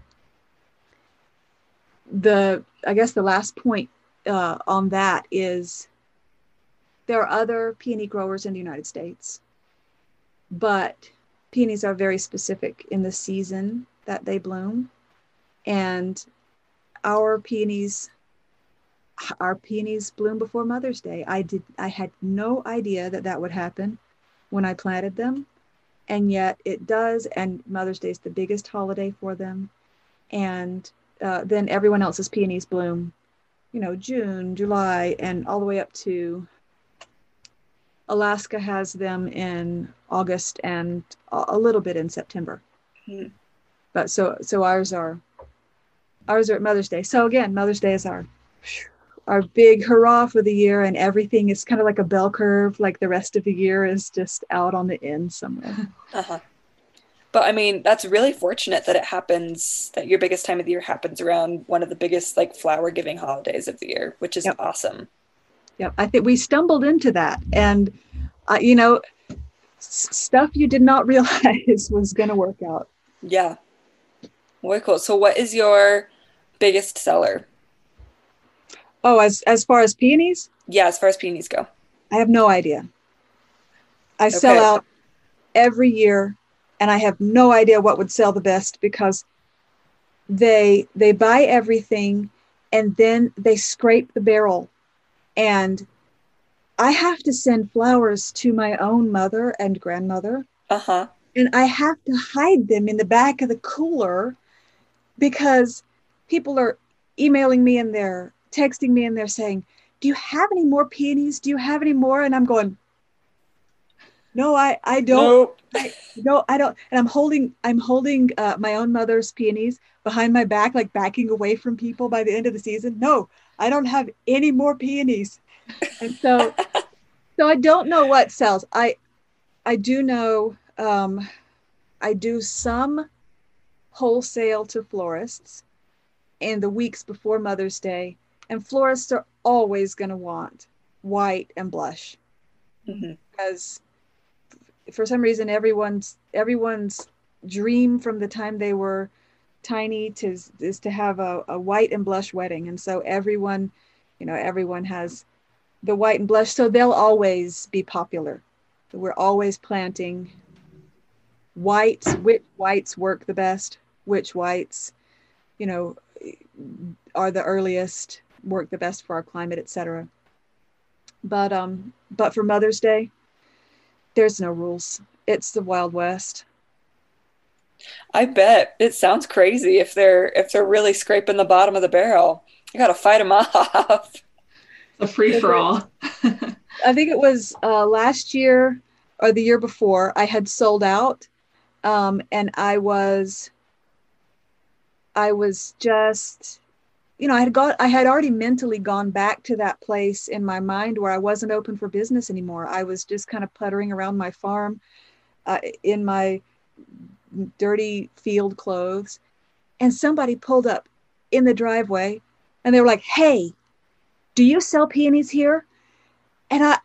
The, I guess the last point uh, on that is there are other peony growers in the United States, but peonies are very specific in the season that they bloom. And our peonies, our peonies bloom before Mother's Day. I did, I had no idea that that would happen when I planted them, and yet it does. And Mother's Day is the biggest holiday for them. And uh, then everyone else's peonies bloom, you know, June, July, and all the way up to Alaska has them in August and a little bit in September. Mm-hmm. But so, so ours are, ours are at Mother's Day. So again, Mother's Day is our, our big hurrah for the year, and everything is kind of like a bell curve. Like the rest of the year is just out on the end somewhere. Uh-huh. But I mean, that's really fortunate that it happens, that your biggest time of the year happens around one of the biggest like flower giving holidays of the year, which is yep. awesome. Yeah, I think we stumbled into that, and uh, you know, s- stuff you did not realize was going to work out. Yeah. Very cool. So what is your biggest seller? Oh, as as far as peonies? Yeah, as far as peonies go. I have no idea. I okay. sell out every year, and I have no idea what would sell the best, because they they buy everything and then they scrape the barrel. And I have to send flowers to my own mother and grandmother. Uh-huh. And I have to hide them in the back of the cooler because people are emailing me and they're texting me and they're saying, do you have any more peonies? Do you have any more? And I'm going, No, I, I don't. Nope. I, no, I don't. And I'm holding, I'm holding uh, my own mother's peonies behind my back, like backing away from people by the end of the season. No, I don't have any more peonies. And so, so I don't know what sells. I, I do know, um, I do some wholesale to florists in the weeks before Mother's Day, and florists are always going to want white and blush, Mm-hmm. because for some reason everyone's everyone's dream from the time they were tiny to is to have a, a white and blush wedding. And so everyone, you know, everyone has the white and blush, so they'll always be popular. So we're always planting whites, which whites work the best, which whites, you know, are the earliest, work the best for our climate, et cetera. But um, but for Mother's Day, there's no rules. It's the Wild West. I bet it sounds crazy if they're if they're really scraping the bottom of the barrel. You got to fight them off. A free for all. I think it was uh, last year or the year before I had sold out, um, and I was I was just, you know, I had got I had already mentally gone back to that place in my mind where I wasn't open for business anymore. I was just kind of puttering around my farm uh, in my dirty field clothes, and somebody pulled up in the driveway and they were like, "Hey, do you sell peonies here?" And I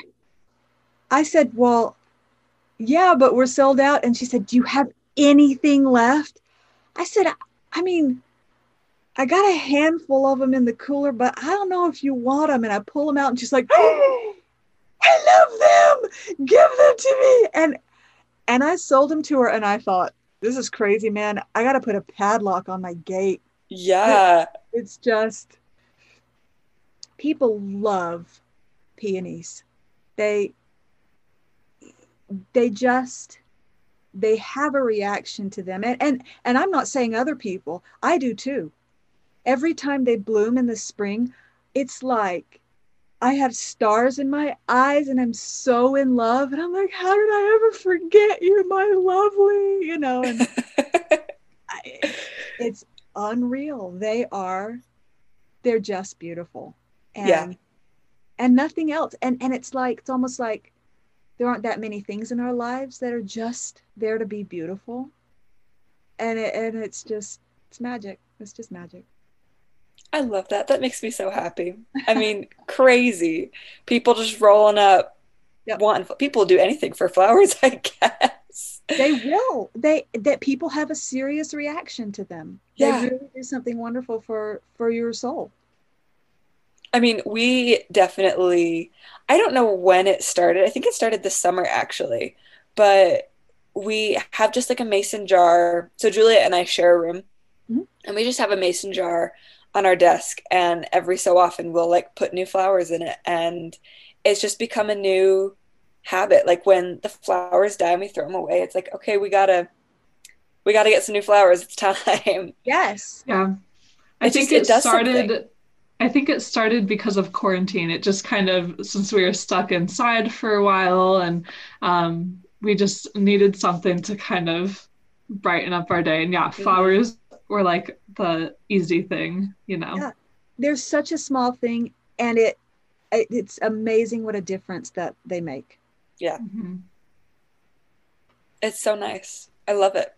I said, "Well, yeah, but we're sold out." And she said, "Do you have anything left?" I said, I mean, I got a handful of them in the cooler, but I don't know if you want them. And I pull them out and she's like, "Oh, I love them. Give them to me." And and I sold them to her, and I thought, this is crazy, man. I got to put a padlock on my gate. Yeah. It, it's just, people love peonies. They, they just, they have a reaction to them. And, and, and I'm not saying other people, I do too. Every time they bloom in the spring, it's like I have stars in my eyes and I'm so in love. And I'm like, how did I ever forget you, my lovely, you know, and I, it's unreal. They are, they're just beautiful. And, Yeah. and nothing else. And, and it's like, it's almost like there aren't that many things in our lives that are just there to be beautiful. And it, and it's just, it's magic. It's just magic. I love that. That makes me so happy. I mean, crazy. People just rolling up, Yep. wanting, people do anything for flowers, I guess. They will. They that people have a serious reaction to them. Yeah. They really do something wonderful for for your soul. I mean, we definitely, I don't know when it started. I think it started this summer actually, but we have just like a mason jar. So Julia and I share a room, mm-hmm. and we just have a mason jar on our desk, and every so often we'll like put new flowers in it, and it's just become a new habit. Like when the flowers die and we throw them away, it's like, okay, we gotta we gotta get some new flowers. It's time. Yes. Yeah. I It think just- it, it does started something. I think it started because of quarantine. It just kind of, since we were stuck inside for a while, and um, we just needed something to kind of brighten up our day. And yeah, Mhm. flowers were like the easy thing, you know. Yeah. There's such a small thing, and it, it it's amazing what a difference that they make. Yeah, Mhm. it's so nice. I love it.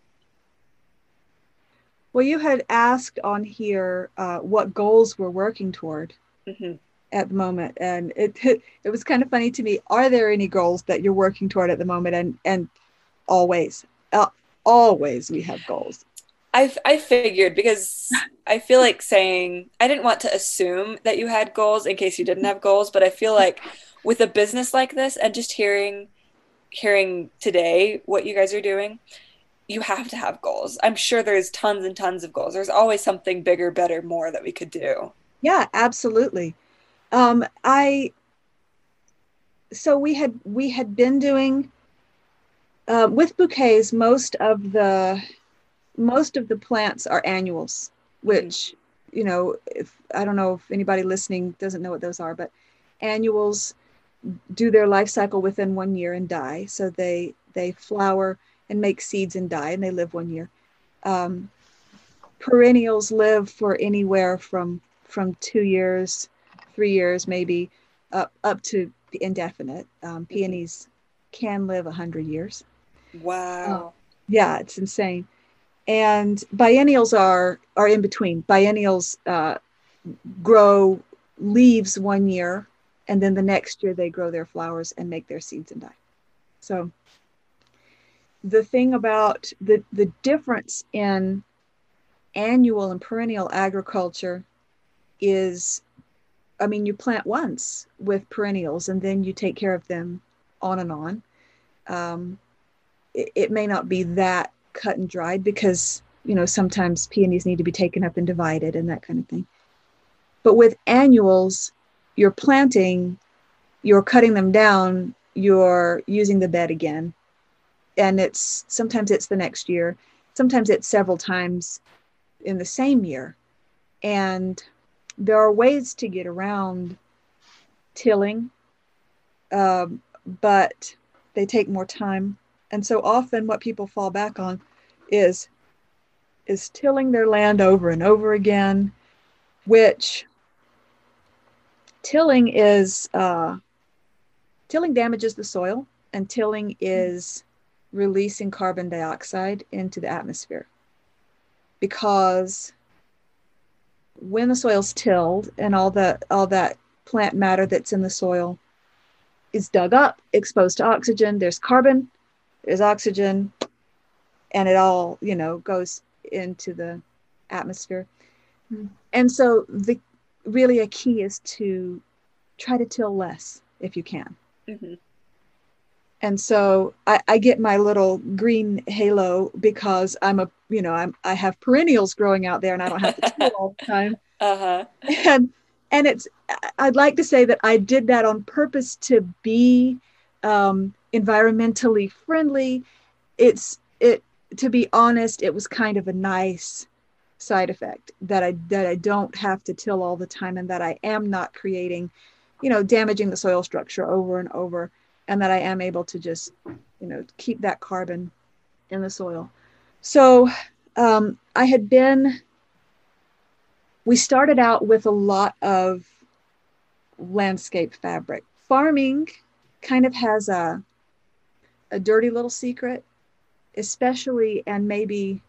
Well, you had asked on here uh, what goals we're working toward hmm at the moment, and it, it it was kind of funny to me. Are there any goals that you're working toward at the moment? And and always, uh, always we have goals. I I figured, because I feel like saying, I didn't want to assume that you had goals in case you didn't have goals, but I feel like with a business like this and just hearing hearing today what you guys are doing, you have to have goals. I'm sure there's tons and tons of goals. There's always something bigger, better, more that we could do. Yeah, absolutely. Um, I so we had we had been doing uh, with bouquets. Most of the most of the plants are annuals, which you know, if I don't know if anybody listening doesn't know what those are, but annuals do their life cycle within one year and die. So they they flower and make seeds and die, and they live one year. Um, perennials live for anywhere from from two years, three years maybe, up up to indefinite. Um, peonies can live a hundred years. Wow. Uh, yeah, it's insane. And biennials are are in between. Biennials uh, grow leaves one year, and then the next year they grow their flowers and make their seeds and die. So the thing about the the difference in annual and perennial agriculture is, I mean, you plant once with perennials and then you take care of them on and on. Um, it, it may not be that cut and dried because, you know, sometimes peonies need to be taken up and divided and that kind of thing. But with annuals, you're planting, you're cutting them down, you're using the bed again. And it's sometimes it's the next year, sometimes it's several times in the same year. And there are ways to get around tilling, um, but they take more time. And so often what people fall back on is, is tilling their land over and over again, which tilling is, uh, tilling damages the soil, and tilling is releasing carbon dioxide into the atmosphere. Because when the soil's tilled and all the all that plant matter that's in the soil is dug up, exposed to oxygen, there's carbon, there's oxygen, and it all, you know, goes into the atmosphere. Mm-hmm. And so the really a key is to try to till less if you can. Mm-hmm. And so I, I get my little green halo because I'm a, you know, I'm, I have perennials growing out there and I don't have to till all the time. Uh-huh. And, and it's, I'd like to say that I did that on purpose to be um, environmentally friendly. It's, it, to be honest, it was kind of a nice side effect that I, that I don't have to till all the time and that I am not creating, you know, damaging the soil structure over and over. And that I am able to just, you know, keep that carbon in the soil. So um, I had been, we started out with a lot of landscape fabric. Farming kind of has a, a dirty little secret, especially, and maybe,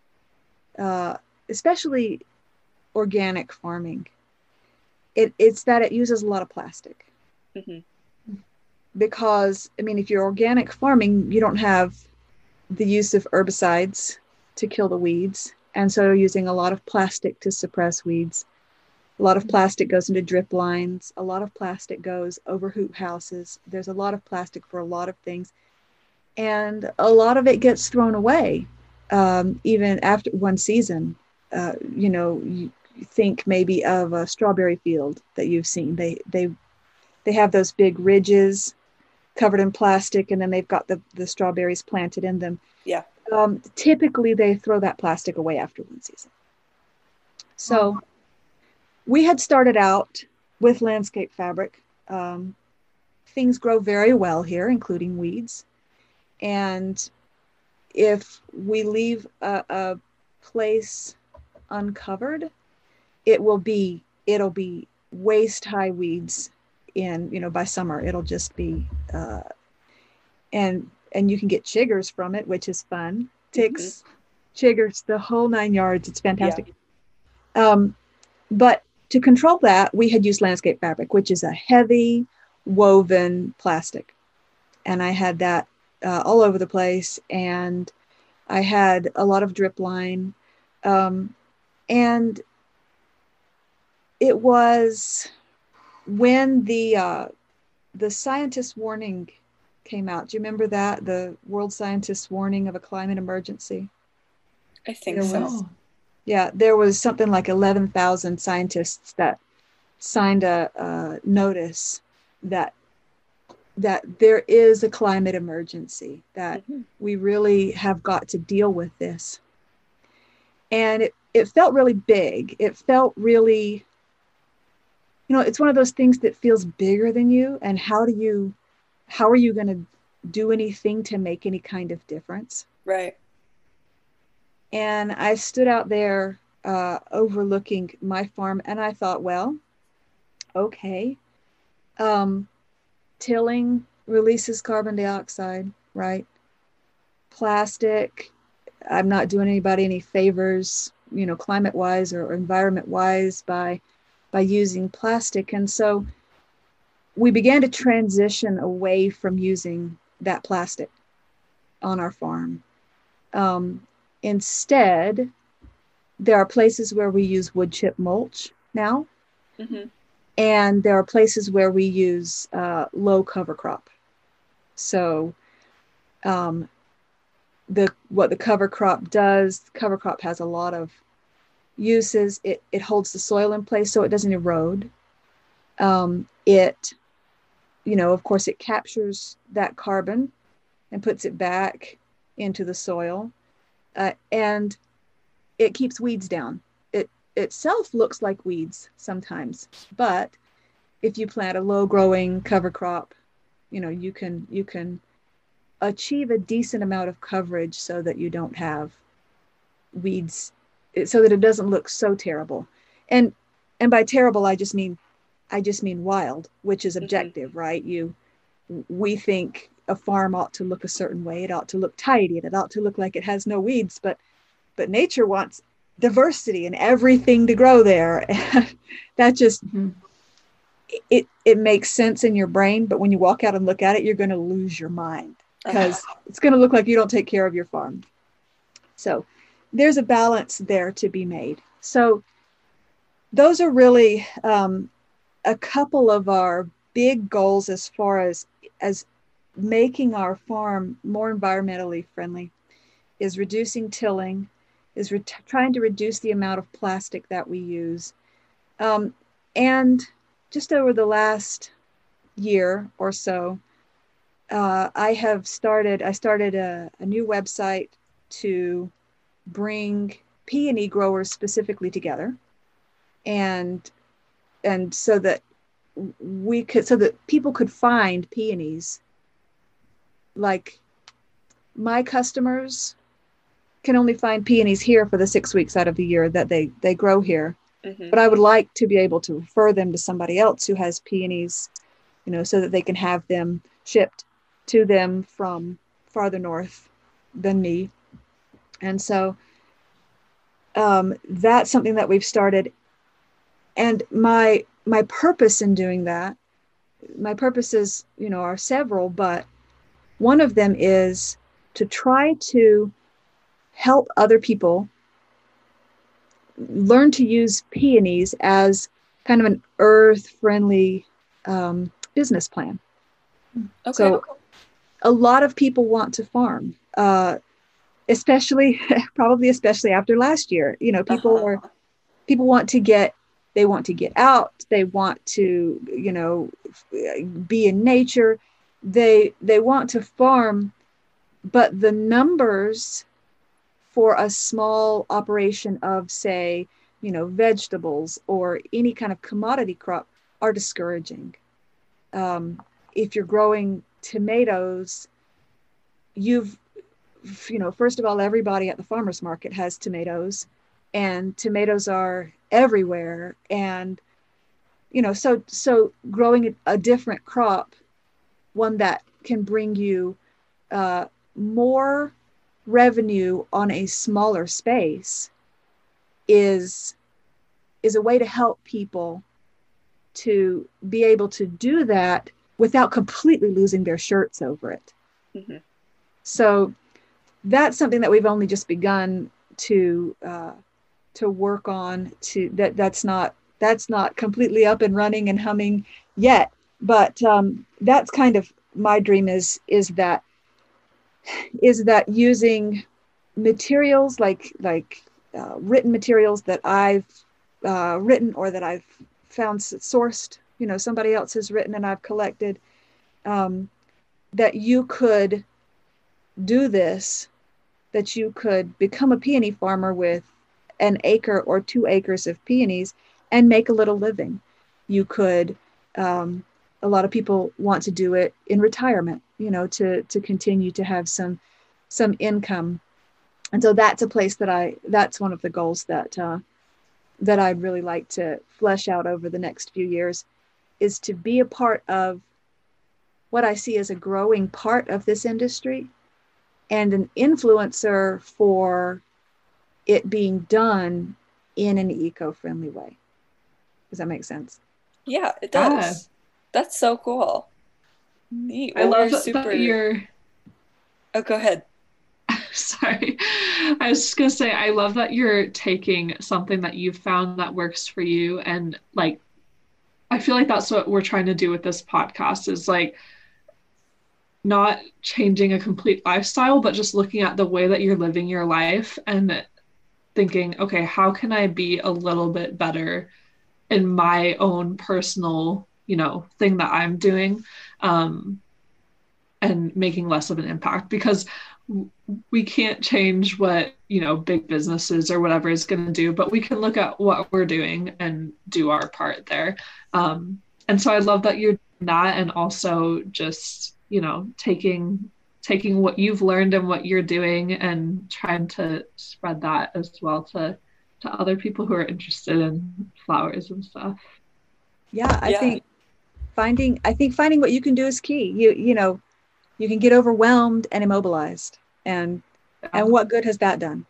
uh, especially organic farming. It, it's that it uses a lot of plastic. Mm-hmm. Because, I mean, if you're organic farming, you don't have the use of herbicides to kill the weeds. And so you're using a lot of plastic to suppress weeds. A lot of plastic goes into drip lines. A lot of plastic goes over hoop houses. There's a lot of plastic for a lot of things. And a lot of it gets thrown away, um, even after one season. Uh, you know, you think maybe of a strawberry field that you've seen. They, they, they have those big ridges covered in plastic, and then they've got the, the strawberries planted in them. Yeah. Um, typically, they throw that plastic away after one season. So we had started out with landscape fabric. Um, things grow very well here, including weeds. And if we leave a, a place uncovered, it will be, it'll be waist-high weeds. In, you know, by summer, it'll just be, uh, and and you can get chiggers from it, which is fun. Ticks, mm-hmm. chiggers, the whole nine yards. It's fantastic. Yeah. Um, but to control that, we had used landscape fabric, which is a heavy woven plastic. And I had that uh, all over the place. And I had a lot of drip line. Um, and it was... when the uh, the scientist warning came out, do you remember that? The world scientist warning of a climate emergency? I think there so. Was, yeah, there was something like eleven thousand scientists that signed a, a notice that that there is a climate emergency, that mm-hmm. we really have got to deal with this. And it, it felt really big. It felt really... you know, it's one of those things that feels bigger than you. And how do you, how are you going to do anything to make any kind of difference? Right. And I stood out there uh, overlooking my farm, and I thought, well, okay, um, tilling releases carbon dioxide, right? Plastic, I'm not doing anybody any favors, you know, climate wise or environment wise by, by using plastic. And so we began to transition away from using that plastic on our farm. Um, instead, there are places where we use wood chip mulch now. Mm-hmm. And there are places where we use uh, low cover crop. So um, the what the cover crop does, cover crop has a lot of uses. It, it holds the soil in place so it doesn't erode. Um, it, you know, of course, it captures that carbon and puts it back into the soil. Uh, and it keeps weeds down. It itself looks like weeds sometimes, but if you plant a low growing cover crop, you know, you can, you can achieve a decent amount of coverage so that you don't have weeds, so that it doesn't look so terrible. And, and by terrible, I just mean, I just mean wild, which is objective, mm-hmm. right? You, we think a farm ought to look a certain way. It ought to look tidy and it ought to look like it has no weeds, but But nature wants diversity and everything to grow there. That just, mm-hmm. it, it makes sense in your brain. But when you walk out and look at it, you're going to lose your mind because uh-huh. it's going to look like you don't take care of your farm. So there's a balance there to be made. So those are really um, a couple of our big goals as far as, as making our farm more environmentally friendly, is reducing tilling, is re- trying to reduce the amount of plastic that we use. Um, and just over the last year or so, uh, I have started, I started a, a new website to bring peony growers specifically together. And, and so that we could, so that people could find peonies. Like my customers can only find peonies here for the six weeks out of the year that they, they grow here. Mm-hmm. But I would like to be able to refer them to somebody else who has peonies, you know, so that they can have them shipped to them from farther north than me. And so um, that's something that we've started. And my, my purpose in doing that, my purposes, you know, are several, but one of them is to try to help other people learn to use peonies as kind of an earth-friendly um, business plan. Okay. So a lot of people want to farm, uh, especially, probably especially after last year. You know, people uh-huh. are, people want to get, they want to get out. They want to, you know, be in nature. They they want to farm, but the numbers for a small operation of, say, you know, vegetables or any kind of commodity crop are discouraging. Um, if you're growing tomatoes, you've, you know, first of all, everybody at the farmer's market has tomatoes, and tomatoes are everywhere. And, you know, so, so growing a, a different crop, one that can bring you uh, more revenue on a smaller space, is is a way to help people to be able to do that without completely losing their shirts over it. Mm-hmm. So that's something that we've only just begun to uh, to work on. To that that's not that's not completely up and running and humming yet, but um, that's kind of my dream is is that. is that using materials like like uh, written materials that I've uh, written or that I've found sourced, you know, somebody else has written and I've collected, um, that you could do this, that you could become a peony farmer with an acre or two acres of peonies and make a little living. You could, um, a lot of people want to do it in retirement, you know, to, to continue to have some, some income. And so that's a place that I, that's one of the goals that, uh, that I'd really like to flesh out over the next few years, is to be a part of what I see as a growing part of this industry and an influencer for it being done in an eco-friendly way. Does that make sense? Yeah, it does. Yeah. That's so cool. Neat. I Well, love we're that, super... that you're Oh, go ahead. sorry. I was just gonna say, I love that you're taking something that you've found that works for you, and like, I feel like that's what we're trying to do with this podcast, is like not changing a complete lifestyle, but just looking at the way that you're living your life and thinking, okay, how can I be a little bit better in my own personal, you know, thing that I'm doing, um, and making less of an impact, because we can't change what, you know, big businesses or whatever is going to do, but we can look at what we're doing and do our part there. Um, and so I love that you're doing that, and also just, you know, taking taking what you've learned and what you're doing and trying to spread that as well to to other people who are interested in flowers and stuff. Yeah, I Yeah. think finding I think finding what you can do is key. You you know, you can get overwhelmed and immobilized. And and what good has that done?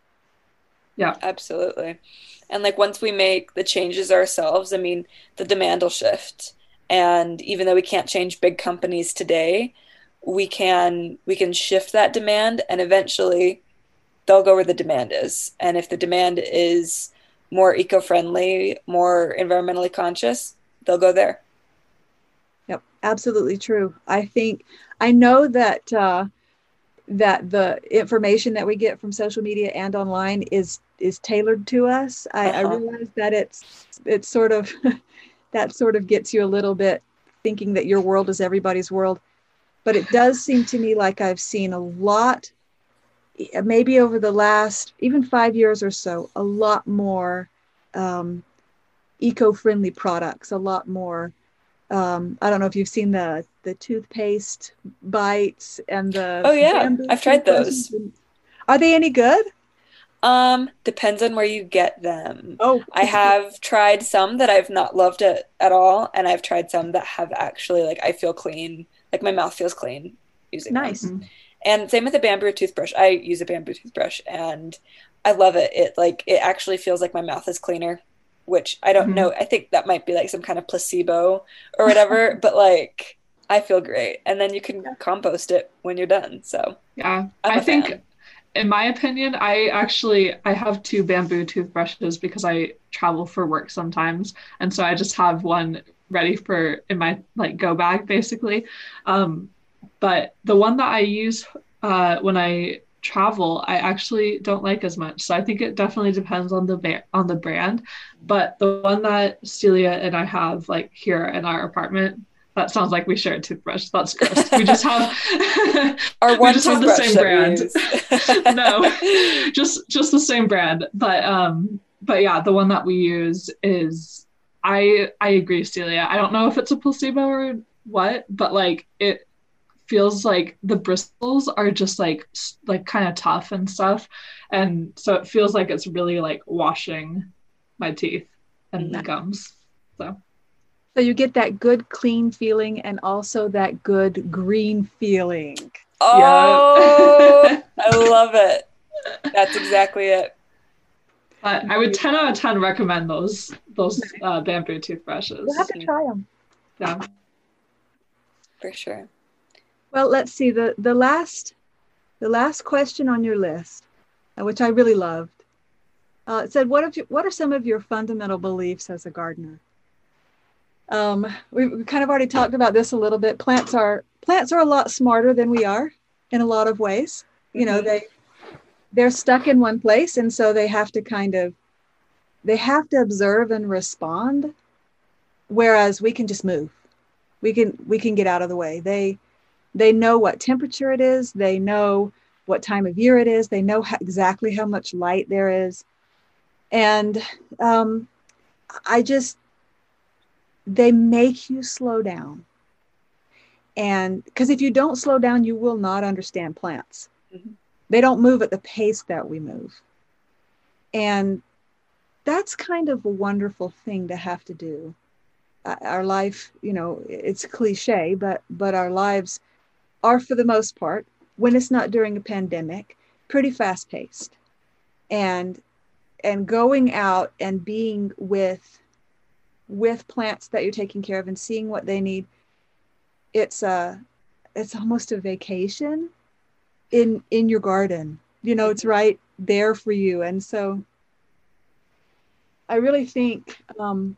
Yeah, Absolutely. And like once we make the changes ourselves, I mean, the demand will shift. And even though we can't change big companies today, we can we can shift that demand, and eventually they'll go where the demand is. And if the demand is more eco-friendly, more environmentally conscious, they'll go there. Yep, absolutely true. I think I know that uh, that the information that we get from social media and online is is tailored to us. I, Uh-huh. I realize that it's it's sort of that sort of gets you a little bit thinking that your world is everybody's world. But it does seem to me like I've seen a lot, maybe over the last even five years or so, a lot more um, eco-friendly products, a lot more. Um, I don't know if you've seen the the toothpaste bites and the Oh yeah, bamboo I've tried toothbrushes. those. Are they any good? Um, depends on where you get them. Oh, I have tried some that I've not loved it at all, and I've tried some that have actually, like, I feel clean, like my mouth feels clean using them. nice. Mhm. And same with the bamboo toothbrush. I use a bamboo toothbrush and I love it. It like it actually feels like my mouth is cleaner, which I don't Mhm. know. I think that might be like some kind of placebo or whatever, but like I feel great. And then you can compost it when you're done. So Yeah, I'm I a think, fan. in my opinion, I actually I have two bamboo toothbrushes because I travel for work sometimes, and so I just have one ready for in my like go bag basically. Um, but the one that I use uh, when I travel, I actually don't like as much. So I think it definitely depends on the ba- on the brand. But the one that Celia and I have like here in our apartment. That sounds like we share a toothbrush. That's gross. We just have Our we one just have the toothbrush same that brand. we use. No, just just the same brand. But um, but yeah, the one that we use is I I agree, Celia. I don't know if it's a placebo or what, but like it feels like the bristles are just like s- like kind of tough and stuff, and so it feels like it's really like washing my teeth and Mhm. gums. So. So you get that good clean feeling and also that good green feeling. Oh, I love it. That's exactly it. But I would ten out of ten recommend those those uh, bamboo toothbrushes. We'll have to try them. Yeah. For sure. Well, let's see the the last the last question on your list, uh, which I really loved. Uh, it said, "What if you, what are some of your fundamental beliefs as a gardener?" Um, we, we kind of already talked about this a little bit. Plants are plants are a lot smarter than we are in a lot of ways. You know, Mhm. they they're stuck in one place, and so they have to kind of they have to observe and respond. Whereas we can just move. We can we can get out of the way. They they know what temperature it is. They know what time of year it is. They know how, exactly how much light there is. And um, I just they make you slow down. And because if you don't slow down, you will not understand plants. Mm-hmm. They don't move at the pace that we move. And that's kind of a wonderful thing to have to do. Uh, our life, you know, it's cliche, but but our lives are, for the most part, when it's not during a pandemic, pretty fast paced. And and going out and being with with plants that you're taking care of and seeing what they need, it's a it's almost a vacation in in your garden. You know, it's right there for you. And so I really think um,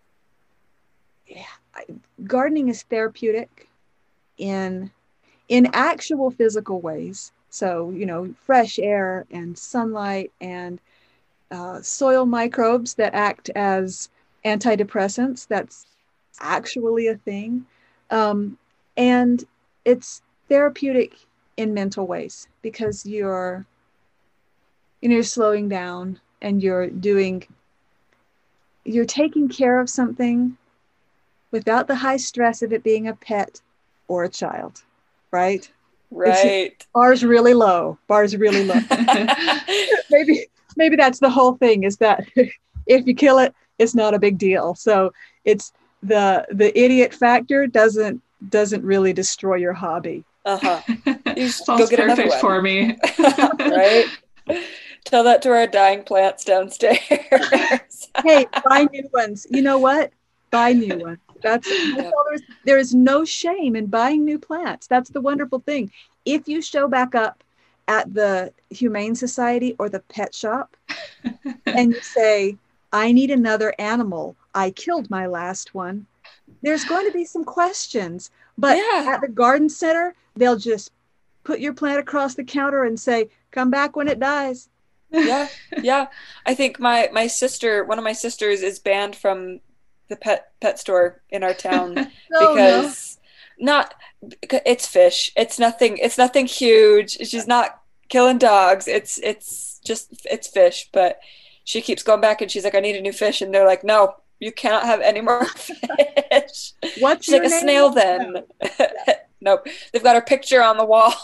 yeah, I, gardening is therapeutic in in actual physical ways. So, you know, fresh air and sunlight and uh, soil microbes that act as antidepressants. That's actually a thing. Um, and it's therapeutic in mental ways because you're, you know, you're slowing down and you're doing, you're taking care of something without the high stress of it being a pet or a child, right? Right. It's, bar's really low. Bar's really low. maybe maybe that's the whole thing, is that if you kill it, it's not a big deal. So it's the the idiot factor doesn't doesn't really destroy your hobby. Uh-huh. You Sounds perfect for me. Right? Tell that to our dying plants downstairs. Hey, buy new ones. You know what? Buy new ones. That's, that's all there's, there is no shame in buying new plants. That's the wonderful thing. If you show back up at the Humane Society or the pet shop and you say, I need another animal, I killed my last one, there's going to be some questions. But yeah. At the garden center, they'll just put your plant across the counter and say, come back when it dies. Yeah, yeah. I think my, my sister, one of my sisters is banned from the pet pet store in our town oh, because no. not it's fish. It's nothing. It's nothing huge. She's not killing dogs. It's it's just it's fish. But she keeps going back and she's like, I need a new fish, and they're like, no, you cannot have any more fish. What's she's your like name? A snail then? Nope. They've got her picture on the wall.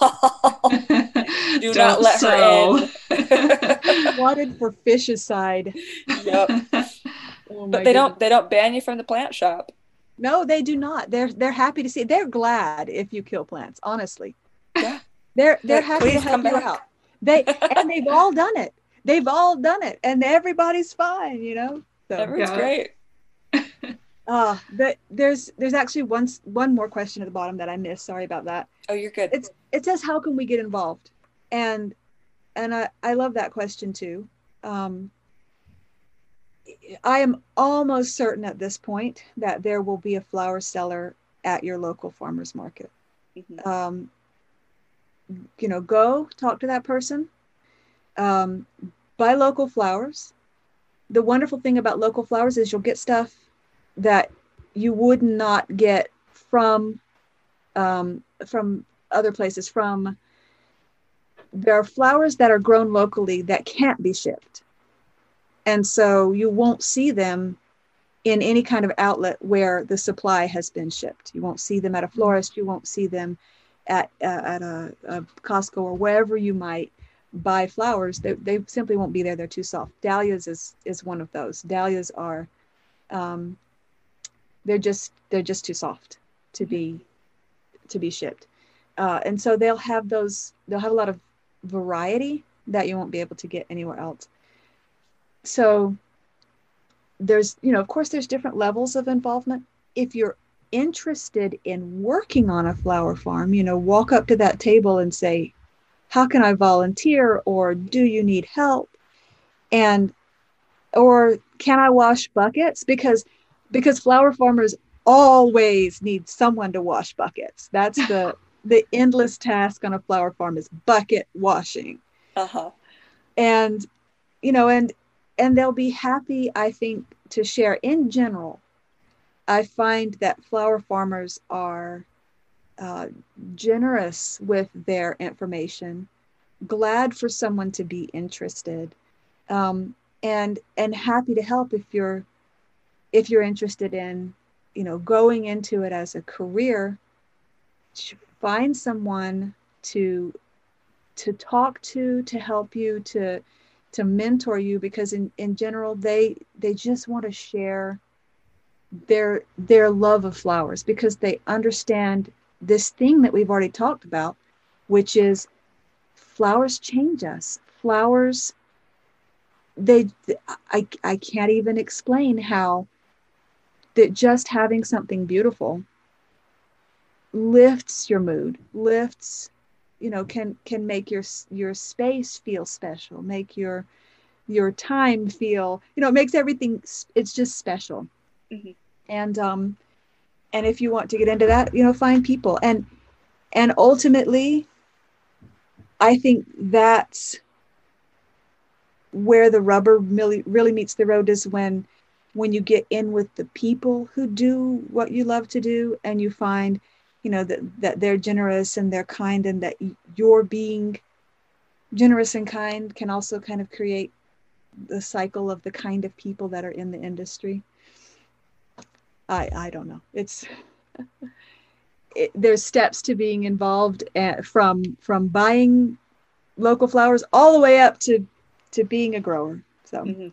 Do not let so. her in. Wanted for fishicide. Yep. Oh but they goodness. don't they don't ban you from the plant shop. No, they do not. They're they're happy to see it. They're glad if you kill plants, honestly. Yeah. They're they're yeah, happy to help you out. They and they've all done it. They've all done it. And everybody's fine, you know? So everyone's yeah. great. Uh but there's there's actually one one more question at the bottom that I missed. Sorry about that. Oh, you're good. It's it says, how can we get involved? And and I, I love that question too. Um I am almost certain at this point that there will be a flower seller at your local farmer's market. Mm-hmm. Um, you know, go talk to that person, um, buy local flowers. The wonderful thing about local flowers is you'll get stuff that you would not get from, um, from other places. From there are flowers that are grown locally that can't be shipped. And so you won't see them in any kind of outlet where the supply has been shipped. You won't see them at a florist. You won't see them at uh, at a, a Costco or wherever you might buy flowers. They, they simply won't be there. They're too soft. Dahlias is is one of those. Dahlias are, um, they're just they're just too soft to be to be shipped. Uh, and so they'll have those. They'll have a lot of variety that you won't be able to get anywhere else. So there's, you know, of course, there's different levels of involvement. If you're interested in working on a flower farm, you know, walk up to that table and say, how can I volunteer? Or do you need help? And, or can I wash buckets? Because, because flower farmers always need someone to wash buckets. That's the, the endless task on a flower farm is bucket washing. Uh-huh. And, you know, and, And they'll be happy, I think, to share. In general, I find that flower farmers are uh, generous with their information, glad for someone to be interested, um, and and happy to help if you're if you're interested in you know, going into it as a career, find someone to to talk to, to help you, to to mentor you, because in, in general, they they just want to share their their love of flowers, because they understand this thing that we've already talked about, which is flowers change us. Flowers, they I, I can't even explain how that just having something beautiful lifts your mood, lifts, you know, can can make your your space feel special, make your your time feel, you know, it makes everything, it's just special. Mm-hmm. And um and if you want to get into that, you know, find people. And and ultimately, I think that's where the rubber really really meets the road, is when when you get in with the people who do what you love to do, and you find, you know, that, that they're generous and they're kind, and that you're being generous and kind can also kind of create the cycle of the kind of people that are in the industry. I I don't know. It's it, there's steps to being involved, at, from from buying local flowers all the way up to to being a grower. So. Mm-hmm.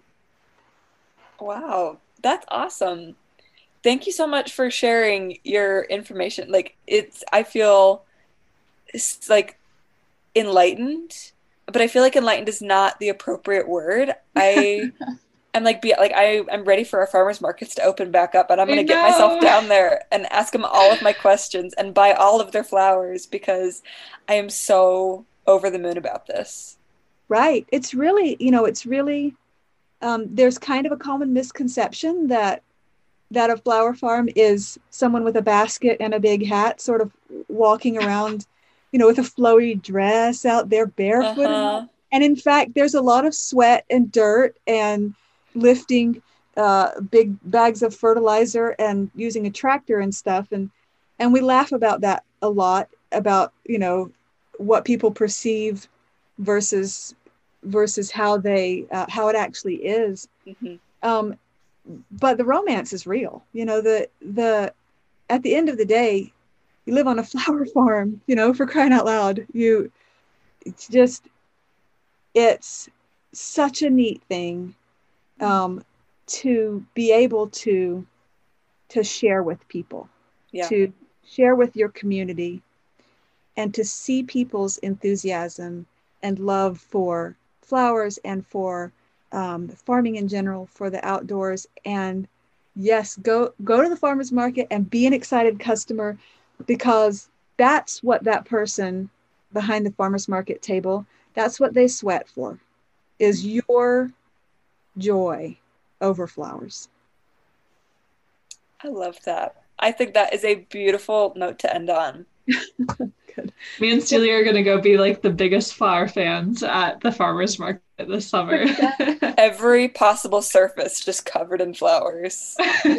Wow, that's awesome. Thank you so much for sharing your information. Like, it's, I feel it's like enlightened, but I feel like enlightened is not the appropriate word. I am like, be like, I I'm ready for our farmers markets to open back up, and I'm going to get myself down there and ask them all of my questions and buy all of their flowers, because I am so over the moon about this. Right. It's really, you know, it's really, um, there's kind of a common misconception that that a flower farm is someone with a basket and a big hat sort of walking around, you know, with a flowy dress out there barefoot. Uh-huh. And in fact, there's a lot of sweat and dirt and lifting uh, big bags of fertilizer and using a tractor and stuff. And, and we laugh about that a lot, about, you know, what people perceive versus versus how they uh, how it actually is. Mm-hmm. Um, but the romance is real. You know, the the at the end of the day, you live on a flower farm, you know, for crying out loud. You it's just it's such a neat thing um, to be able to to share with people, yeah. to share with your community, and to see people's enthusiasm and love for flowers and for um, farming in general, for the outdoors. And yes, go go to the farmer's market and be an excited customer, because that's what that person behind the farmer's market table, that's what they sweat for, is your joy over flowers. I love that. I think that is a beautiful note to end on. Good. Me and Celia are going to go be like the biggest flower fans at the farmer's market this summer. Every possible surface just covered in flowers.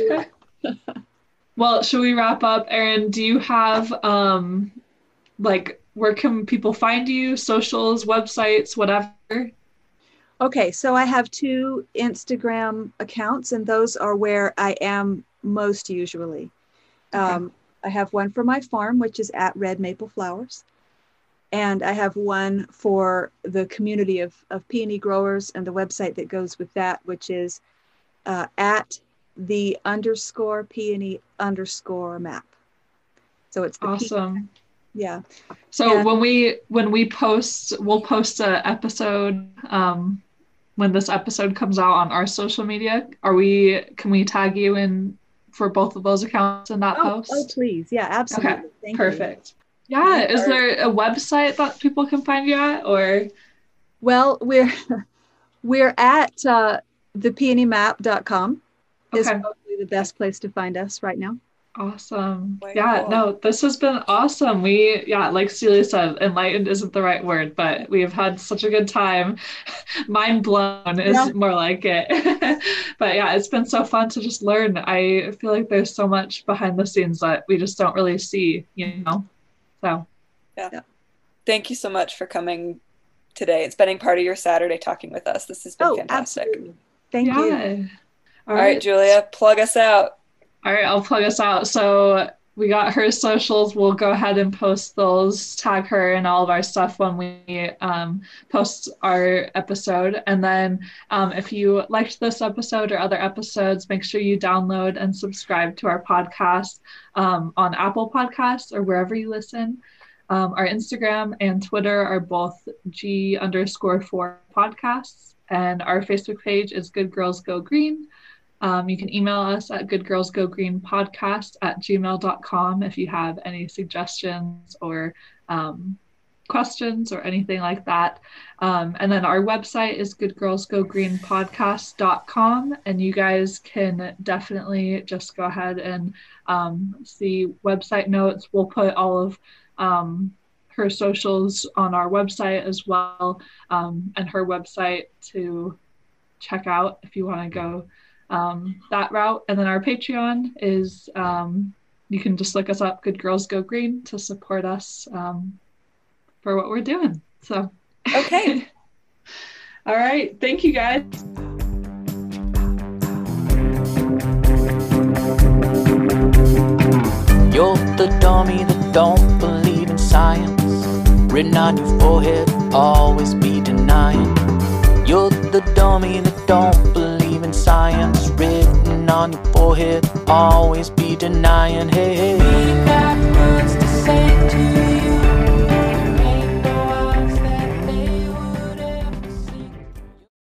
Well, should we wrap up? Erin, do you have, um, like, where can people find you? Socials, websites, whatever? Okay, so I have two Instagram accounts, and those are where I am most usually. Okay. Um, I have one for my farm, which is at Red Maple Flowers. And I have one for the community of, of peony growers, and the website that goes with that, which is uh, at the underscore peony underscore map. So it's the awesome. Peony. Yeah. So and, when we when we post, we'll post an episode um, when this episode comes out on our social media. Are we? Can we tag you in for both of those accounts in that oh, post? Oh, please. Yeah, absolutely. Okay. Thank Perfect. You. Yeah. Is there a website that people can find you at, or? Well, we're we're at uh, the peony map dot com. Okay. Is probably the best place to find us right now. Awesome. Wow. Yeah, no, this has been awesome. We, yeah, like Celia said, enlightened isn't the right word, but we have had such a good time. Mind blown is yeah. more like it. But yeah, it's been so fun to just learn. I feel like there's so much behind the scenes that we just don't really see, you know? So, yeah. yeah. Thank you so much for coming today and spending part of your Saturday talking with us. This has been oh, fantastic. Absolutely. Thank yeah. you. All, All right, right, Julia, plug us out. All right, I'll plug us out. So we got her socials. We'll go ahead and post those, tag her in all of our stuff when we um, post our episode. And then um, if you liked this episode or other episodes, make sure you download and subscribe to our podcast um, on Apple Podcasts or wherever you listen. Um, our Instagram and Twitter are both G underscore four podcasts. And our Facebook page is Good Girls Go Green. Um, you can email us at goodgirlsgogreenpodcast at gmail dot com if you have any suggestions or um, questions or anything like that. Um, and then our website is good girls go green podcast dot com, and you guys can definitely just go ahead and um, see website notes. We'll put all of um, her socials on our website as well, um, and her website to check out if you want to go Um, that route. And then our Patreon is, um, you can just look us up, Good Girls Go Green, to support us um, for what we're doing. So, okay. All right. Thank you, guys. You're the dummy that don't believe in science. Written on your forehead, always be denying. You're the dummy that don't believe in science. Written on your forehead, always be denying. Hey, hey.